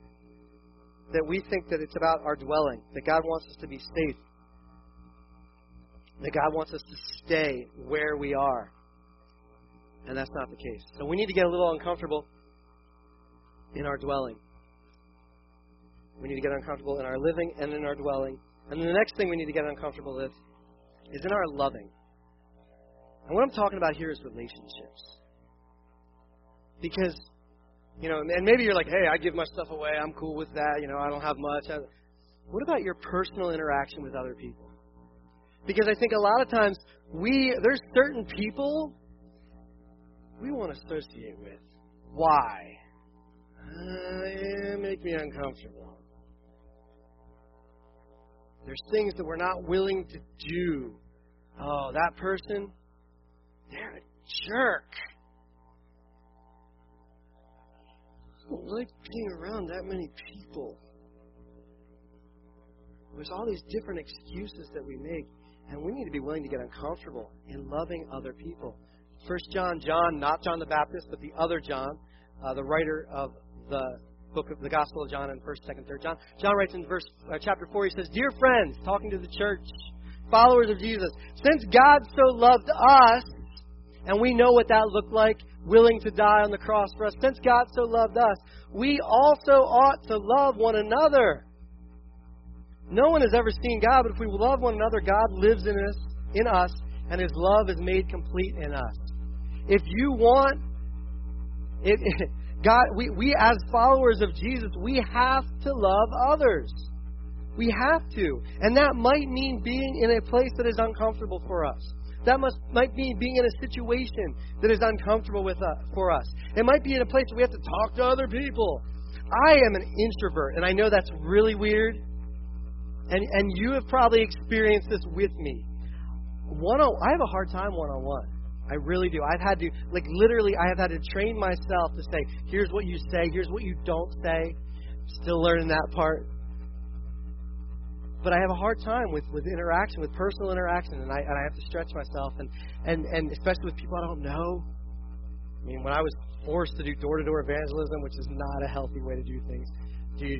That we think that it's about our dwelling. That God wants us to be safe. That God wants us to stay where we are. And that's not the case. So we need to get a little uncomfortable in our dwelling. We need to get uncomfortable in our living and in our dwelling. And then the next thing we need to get uncomfortable with is in our loving. And what I'm talking about here is relationships. Because, and maybe you're like, hey, I give my stuff away. I'm cool with that. I don't have much. What about your personal interaction with other people? Because I think a lot of times there's certain people we won't associate with. Why? Make me uncomfortable. There's things that we're not willing to do. Oh, that person, they're a jerk. I don't like being around that many people. There's all these different excuses that we make, and we need to be willing to get uncomfortable in loving other people. 1 John, not John the Baptist, but the other John, the writer of the book of the Gospel of John in 1st, 2nd, 3rd John. John writes in chapter 4, he says, "Dear friends," talking to the church, followers of Jesus, "since God so loved us," and we know what that looked like, willing to die on the cross for us, since God so loved us, we also ought to love one another. No one has ever seen God, but if we love one another, God lives in us, and His love is made complete in us. If you want it, God, we as followers of Jesus, we have to love others. We have to. And that might mean being in a place that is uncomfortable for us. That might mean being in a situation that is uncomfortable for us. It might be in a place where we have to talk to other people. I am an introvert, and I know that's really weird. And you have probably experienced this with me. I have a hard time one-on-one. I really do. I've had to, I have had to train myself to say, here's what you say, here's what you don't say. Still learning that part. But I have a hard time with interaction, with personal interaction, and I have to stretch myself, and especially with people I don't know. I mean, when I was forced to do door-to-door evangelism, which is not a healthy way to do things, dude,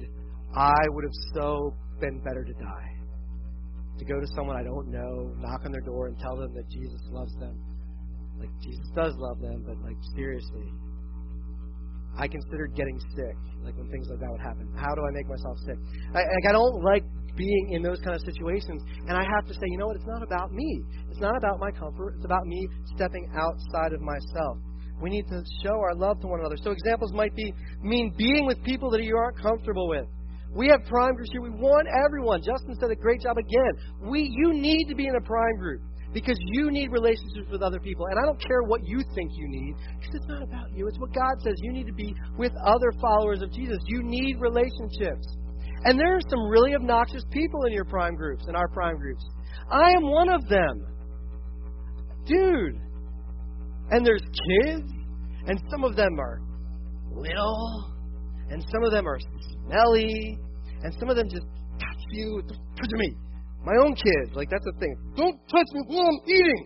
I would have so been better to die. To go to someone I don't know, knock on their door and tell them that Jesus loves them. Like, Jesus does love them, but, like, seriously. I considered getting sick, like, when things like that would happen. How do I make myself sick? I don't like being in those kind of situations, and I have to say, you know what? It's not about me. It's not about my comfort. It's about me stepping outside of myself. We need to show our love to one another. So examples might mean being with people that you aren't comfortable with. We have prime groups here. We want everyone. Justin said a great job again. You need to be in a prime group because you need relationships with other people. And I don't care what you think you need because it's not about you. It's what God says. You need to be with other followers of Jesus. You need relationships. And there are some really obnoxious people in your prime groups, in our prime groups. I am one of them. Dude. And there's kids, and some of them are little, and some of them are smelly, and some of them just touch you. Don't touch me. My own kids, like, that's the thing. Don't touch me while I'm eating.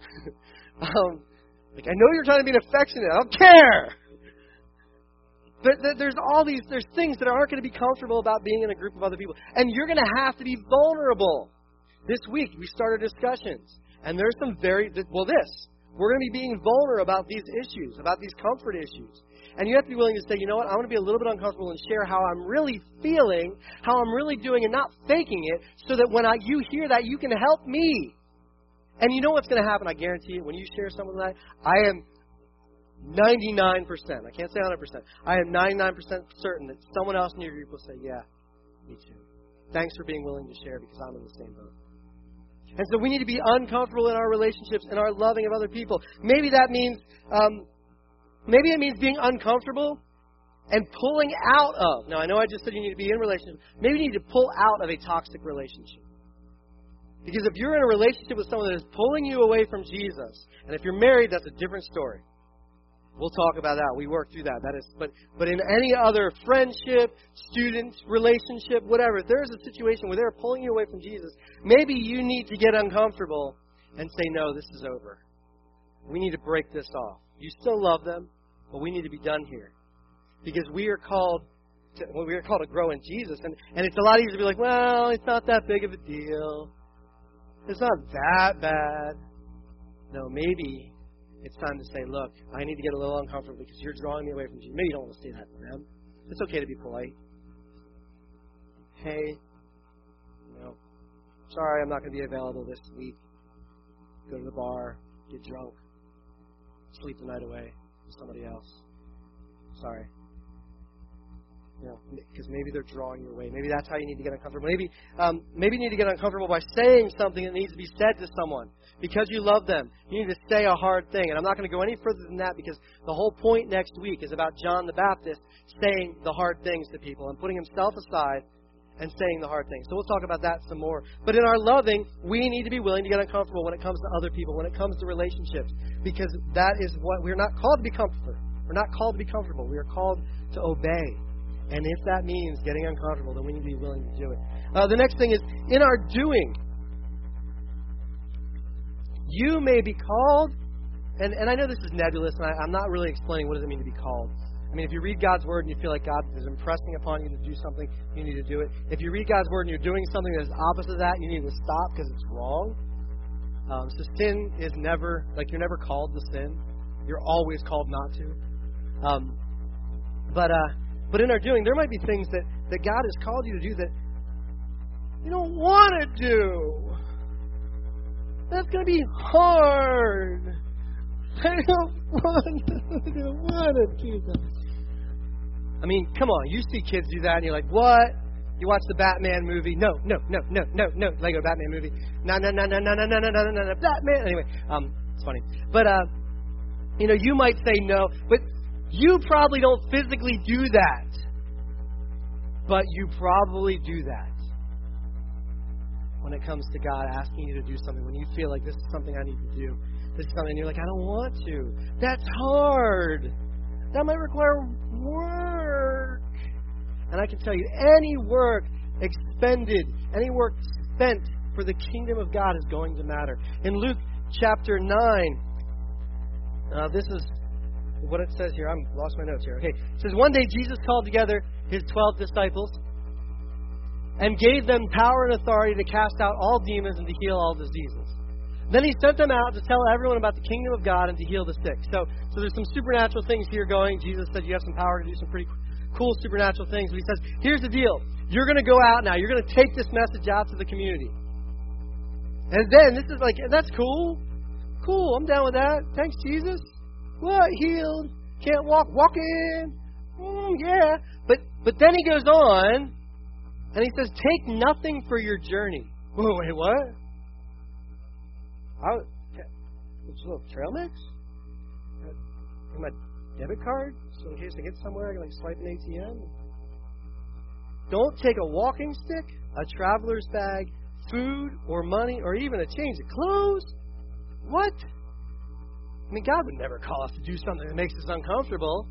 Like, I know you're trying to be affectionate. I don't care. But there's things that aren't going to be comfortable about being in a group of other people. And you're going to have to be vulnerable. This week, we started discussions. And there's some we're going to be being vulnerable about these issues, about these comfort issues. And you have to be willing to say, you know what, I want to be a little bit uncomfortable and share how I'm really feeling, how I'm really doing, and not faking it, so that when you hear that, you can help me. And you know what's going to happen, I guarantee you, when you share something like that, I am 99%, I can't say 100%, I am 99% certain that someone else in your group will say, yeah, me too. Thanks for being willing to share because I'm in the same boat. And so we need to be uncomfortable in our relationships and our loving of other people. Maybe that means, maybe it means being uncomfortable and pulling out of. Now, I know I just said you need to be in a relationship. Maybe you need to pull out of a toxic relationship. Because if you're in a relationship with someone that is pulling you away from Jesus, and if you're married, that's a different story. We'll talk about that. We work through that. But in any other friendship, student, relationship, whatever, if there's a situation where they're pulling you away from Jesus, maybe you need to get uncomfortable and say, no, this is over. We need to break this off. You still love them, but we need to be done here. Because we are called to grow in Jesus. And it's a lot easier to be like, well, it's not that big of a deal. It's not that bad. No, maybe it's time to say, look, I need to get a little uncomfortable because you're drawing me away from Jesus. Maybe you don't want to say that to them. It's okay to be polite. Hey, sorry, I'm not going to be available this week. Go to the bar, get drunk, sleep the night away with somebody else. Sorry. Because maybe they're drawing you away. Maybe that's how you need to get uncomfortable. Maybe you need to get uncomfortable by saying something that needs to be said to someone. Because you love them, you need to say a hard thing. And I'm not going to go any further than that because the whole point next week is about John the Baptist saying the hard things to people and putting himself aside and saying the hard things. So we'll talk about that some more. But in our loving, we need to be willing to get uncomfortable when it comes to other people, when it comes to relationships. Because that is what we're not called to be comfortable. We're not called to be comfortable. We are called to obey. And if that means getting uncomfortable, then we need to be willing to do it. The next thing is, in our doing, you may be called, and I know this is nebulous, and I'm not really explaining what does it mean to be called. I mean, if you read God's Word and you feel like God is impressing upon you to do something, you need to do it. If you read God's Word and you're doing something that is opposite of that, you need to stop because it's wrong. So sin is never, you're never called to sin. You're always called not to. But in our doing, there might be things that God has called you to do that you don't want to do. That's going to be hard. I don't want to do that. I mean, come on. You see kids do that, and you're like, what? You watch the Batman movie? No. Lego Batman movie. No, Batman. Anyway, it's funny. But, you might say no, but you probably don't physically do that. But you probably do that when it comes to God asking you to do something, when you feel like this is something I need to do. This is something you're like, I don't want to. That's hard. That might require work. And I can tell you, any work expended, any work spent for the kingdom of God is going to matter. In Luke chapter 9, this is what it says here. I've lost my notes here. Okay. It says, one day Jesus called together his 12 disciples and gave them power and authority to cast out all demons and to heal all diseases. Then he sent them out to tell everyone about the kingdom of God and to heal the sick. So there's some supernatural things here going. Jesus said you have some power to do some pretty cool supernatural things. But he says, here's the deal. You're going to go out now. You're going to take this message out to the community. And then this is like, that's cool. Cool, I'm down with that. Thanks, Jesus. What? Healed. Can't walk. Walking. Yeah. But then he goes on and he says, take nothing for your journey. Wait, what? Just a little trail mix? My debit card? So in case I get somewhere, I can swipe an ATM? Don't take a walking stick, a traveler's bag, food or money, or even a change of clothes. What? I mean, God would never call us to do something that makes us uncomfortable.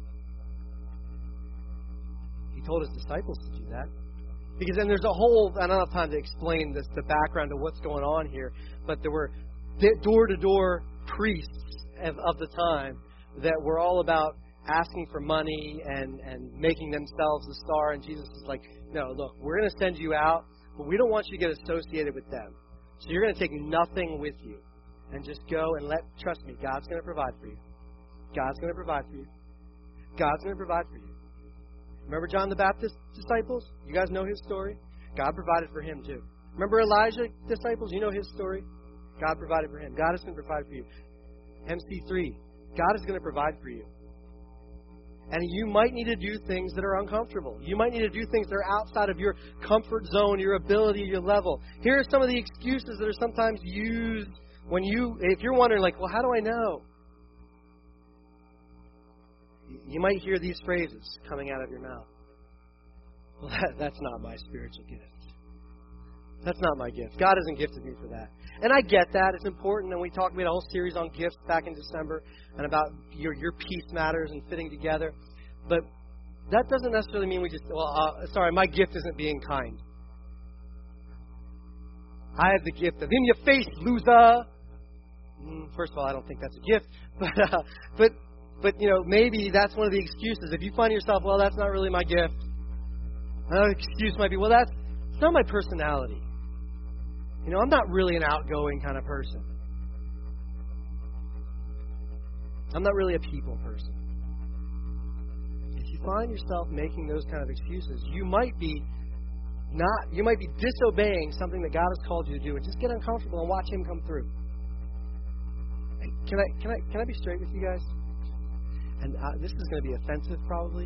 He told his disciples to do that. Because then there's a whole, I don't have time to explain this, the background of what's going on here, but there were door-to-door priests of the time that were all about asking for money and making themselves a star. And Jesus is like, no, look, we're going to send you out, but we don't want you to get associated with them. So you're going to take nothing with you. And just go and trust me, God's going to provide for you. God's going to provide for you. God's going to provide for you. Remember John the Baptist's disciples? You guys know his story? God provided for him too. Remember Elijah's disciples? You know his story? God provided for him. God is going to provide for you. MC3, God is going to provide for you. And you might need to do things that are uncomfortable. You might need to do things that are outside of your comfort zone, your ability, your level. Here are some of the excuses that are sometimes used if you're wondering, like, well, how do I know? You might hear these phrases coming out of your mouth. Well, that's not my spiritual gift. That's not my gift. God hasn't gifted me for that. And I get that. It's important. And we talked about a whole series on gifts back in December and about your peace matters and fitting together. But that doesn't necessarily mean we just, my gift isn't being kind. I have the gift of in your face, loser. First of all, I don't think that's a gift. But maybe that's one of the excuses. If you find yourself, well, that's not really my gift. Another excuse might be, well, it's not my personality. I'm not really an outgoing kind of person. I'm not really a people person. If you find yourself making those kind of excuses, you might be disobeying something that God has called you to do, and just get uncomfortable and watch Him come through. Can I be straight with you guys? And this is going to be offensive, probably.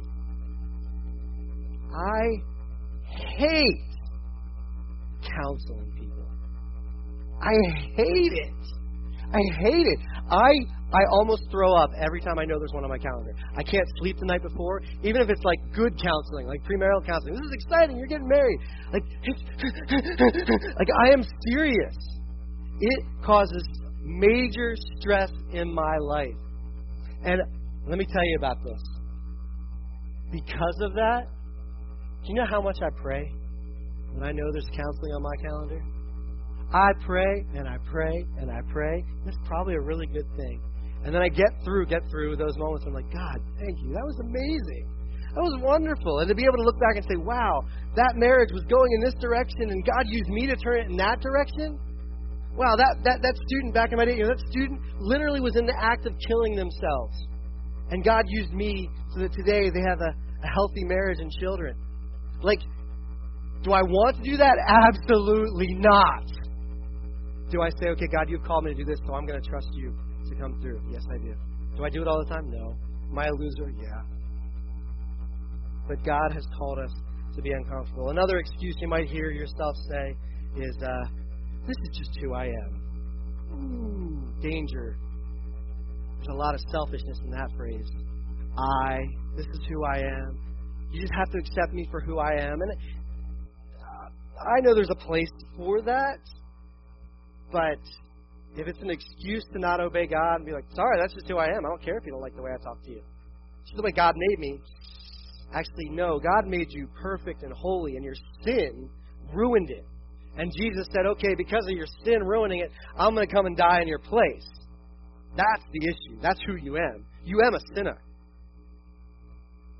I hate counseling people. I hate it. I hate it. I almost throw up every time I know there's one on my calendar. I can't sleep the night before, even if it's like good counseling, like premarital counseling. This is exciting. You're getting married. Like I am serious. It causes major stress in my life. And let me tell you about this. Because of that, do you know how much I pray when I know there's counseling on my calendar? I pray and I pray and I pray. That's probably a really good thing. And then I get through those moments. I'm like, God, thank you. That was amazing. That was wonderful. And to be able to look back and say, wow, that marriage was going in this direction and God used me to turn it in that direction. Wow, that student back in my day, that student literally was in the act of killing themselves. And God used me so that today they have a healthy marriage and children. Like, do I want to do that? Absolutely not. Do I say, okay, God, you've called me to do this, so I'm going to trust you to come through? Yes, I do. Do I do it all the time? No. Am I a loser? Yeah. But God has called us to be uncomfortable. Another excuse you might hear yourself say is, this is just who I am. Ooh, danger. There's a lot of selfishness in that phrase. This is who I am. You just have to accept me for who I am. And I know there's a place for that. But if it's an excuse to not obey God and be like, sorry, that's just who I am. I don't care if you don't like the way I talk to you. It's just the way God made me. Actually, no. God made you perfect and holy, and your sin ruined it. And Jesus said, okay, because of your sin ruining it, I'm going to come and die in your place. That's the issue. That's who you am. You am a sinner.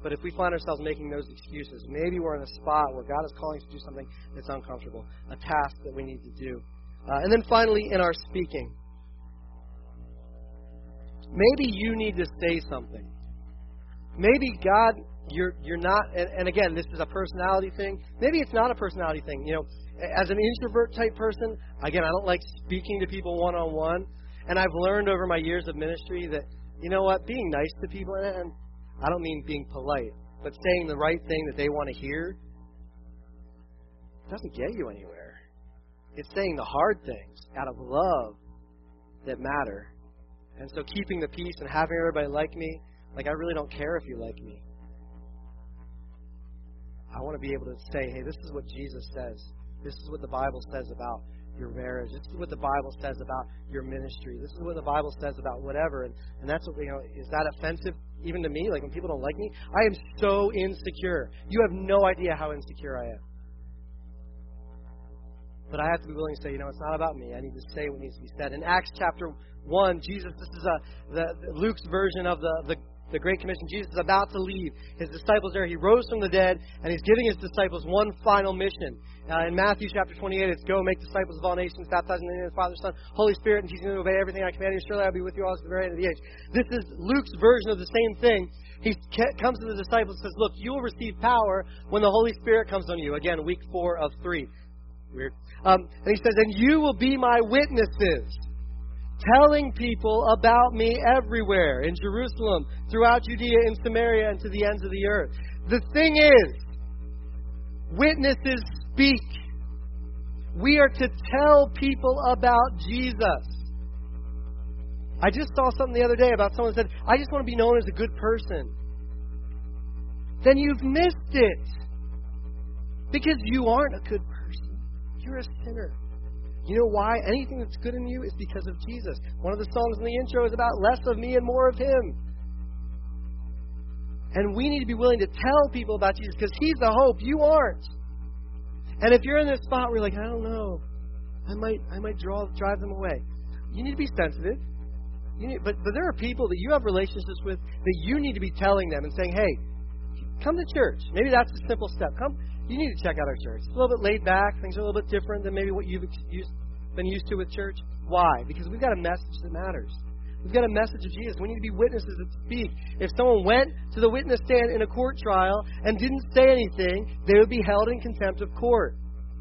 But if we find ourselves making those excuses, maybe we're in a spot where God is calling us to do something that's uncomfortable, a task that we need to do. And then finally, in our speaking, maybe you need to say something. Maybe God, you're not, and again, this is a personality thing. Maybe it's not a personality thing. You know, as an introvert type person, again, I don't like speaking to people one-on-one. And I've learned over my years of ministry that, you know what, being nice to people, and I don't mean being polite, but saying the right thing that they want to hear, doesn't get you anywhere. It's saying the hard things out of love that matter. And so keeping the peace and having everybody like me, like I really don't care if you like me. I want to be able to say, hey, this is what Jesus says. This is what the Bible says about your marriage. This is what the Bible says about your ministry. This is what the Bible says about whatever. And that's what, is that offensive even to me? Like when people don't like me? I am so insecure. You have no idea how insecure I am. But I have to be willing to say, it's not about me. I need to say what needs to be said. In Acts chapter 1, Jesus, this is Luke's version of the Great Commission. Jesus is about to leave his disciples there. He rose from the dead, and he's giving his disciples one final mission. In Matthew chapter 28, it's go make disciples of all nations, baptizing in the name of the Father, Son, Holy Spirit, and teaching them to obey everything I command you. Surely I'll be with you all to the very end of the age. This is Luke's version of the same thing. He comes to the disciples and says, look, you will receive power when the Holy Spirit comes on you. Again, week 4 of 3. Weird. And he says, and you will be my witnesses, telling people about me everywhere, in Jerusalem, throughout Judea, in Samaria, and to the ends of the earth. The thing is, witnesses speak. We are to tell people about Jesus. I just saw something the other day about someone who said, I just want to be known as a good person. Then you've missed it. Because you aren't a good person. You're a sinner. You know why? Anything that's good in you is because of Jesus. One of the songs in the intro is about less of me and more of Him. And we need to be willing to tell people about Jesus because He's the hope. You aren't. And if you're in this spot where you're like, I don't know, I might drive them away. You need to be sensitive. But there are people that you have relationships with that you need to be telling them and saying, hey, come to church. Maybe that's a simple step. You need to check out our church. It's a little bit laid back. Things are a little bit different than maybe what you've been used to with church. Why? Because we've got a message that matters. We've got a message of Jesus. We need to be witnesses that speak. If someone went to the witness stand in a court trial and didn't say anything, they would be held in contempt of court.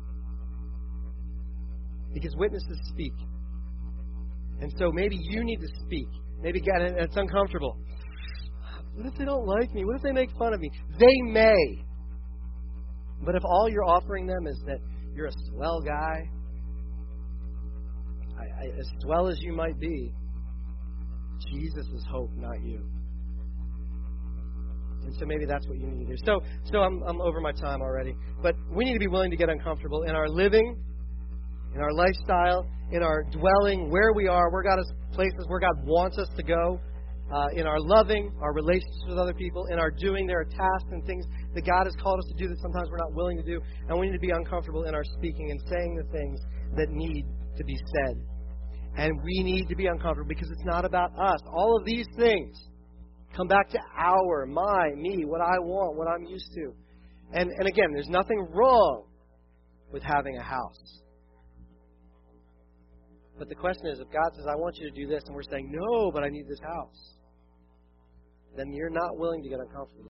Because witnesses speak. And so maybe you need to speak. Maybe and it's uncomfortable. What if they don't like me? What if they make fun of me? They may. But if all you're offering them is that you're a swell guy, as swell as you might be, Jesus is hope, not you. And so maybe that's what you need to do. So I'm over my time already. But we need to be willing to get uncomfortable in our living, in our lifestyle, in our dwelling, where we are, where God is places where God wants us to go. In our loving, our relationships with other people, in our doing. There are tasks and things that God has called us to do that sometimes we're not willing to do. And we need to be uncomfortable in our speaking and saying the things that need to be said. And we need to be uncomfortable because it's not about us. All of these things come back to me, what I want, what I'm used to. And again, there's nothing wrong with having a house. But the question is, if God says, I want you to do this, and we're saying, no, but I need this house, then you're not willing to get uncomfortable.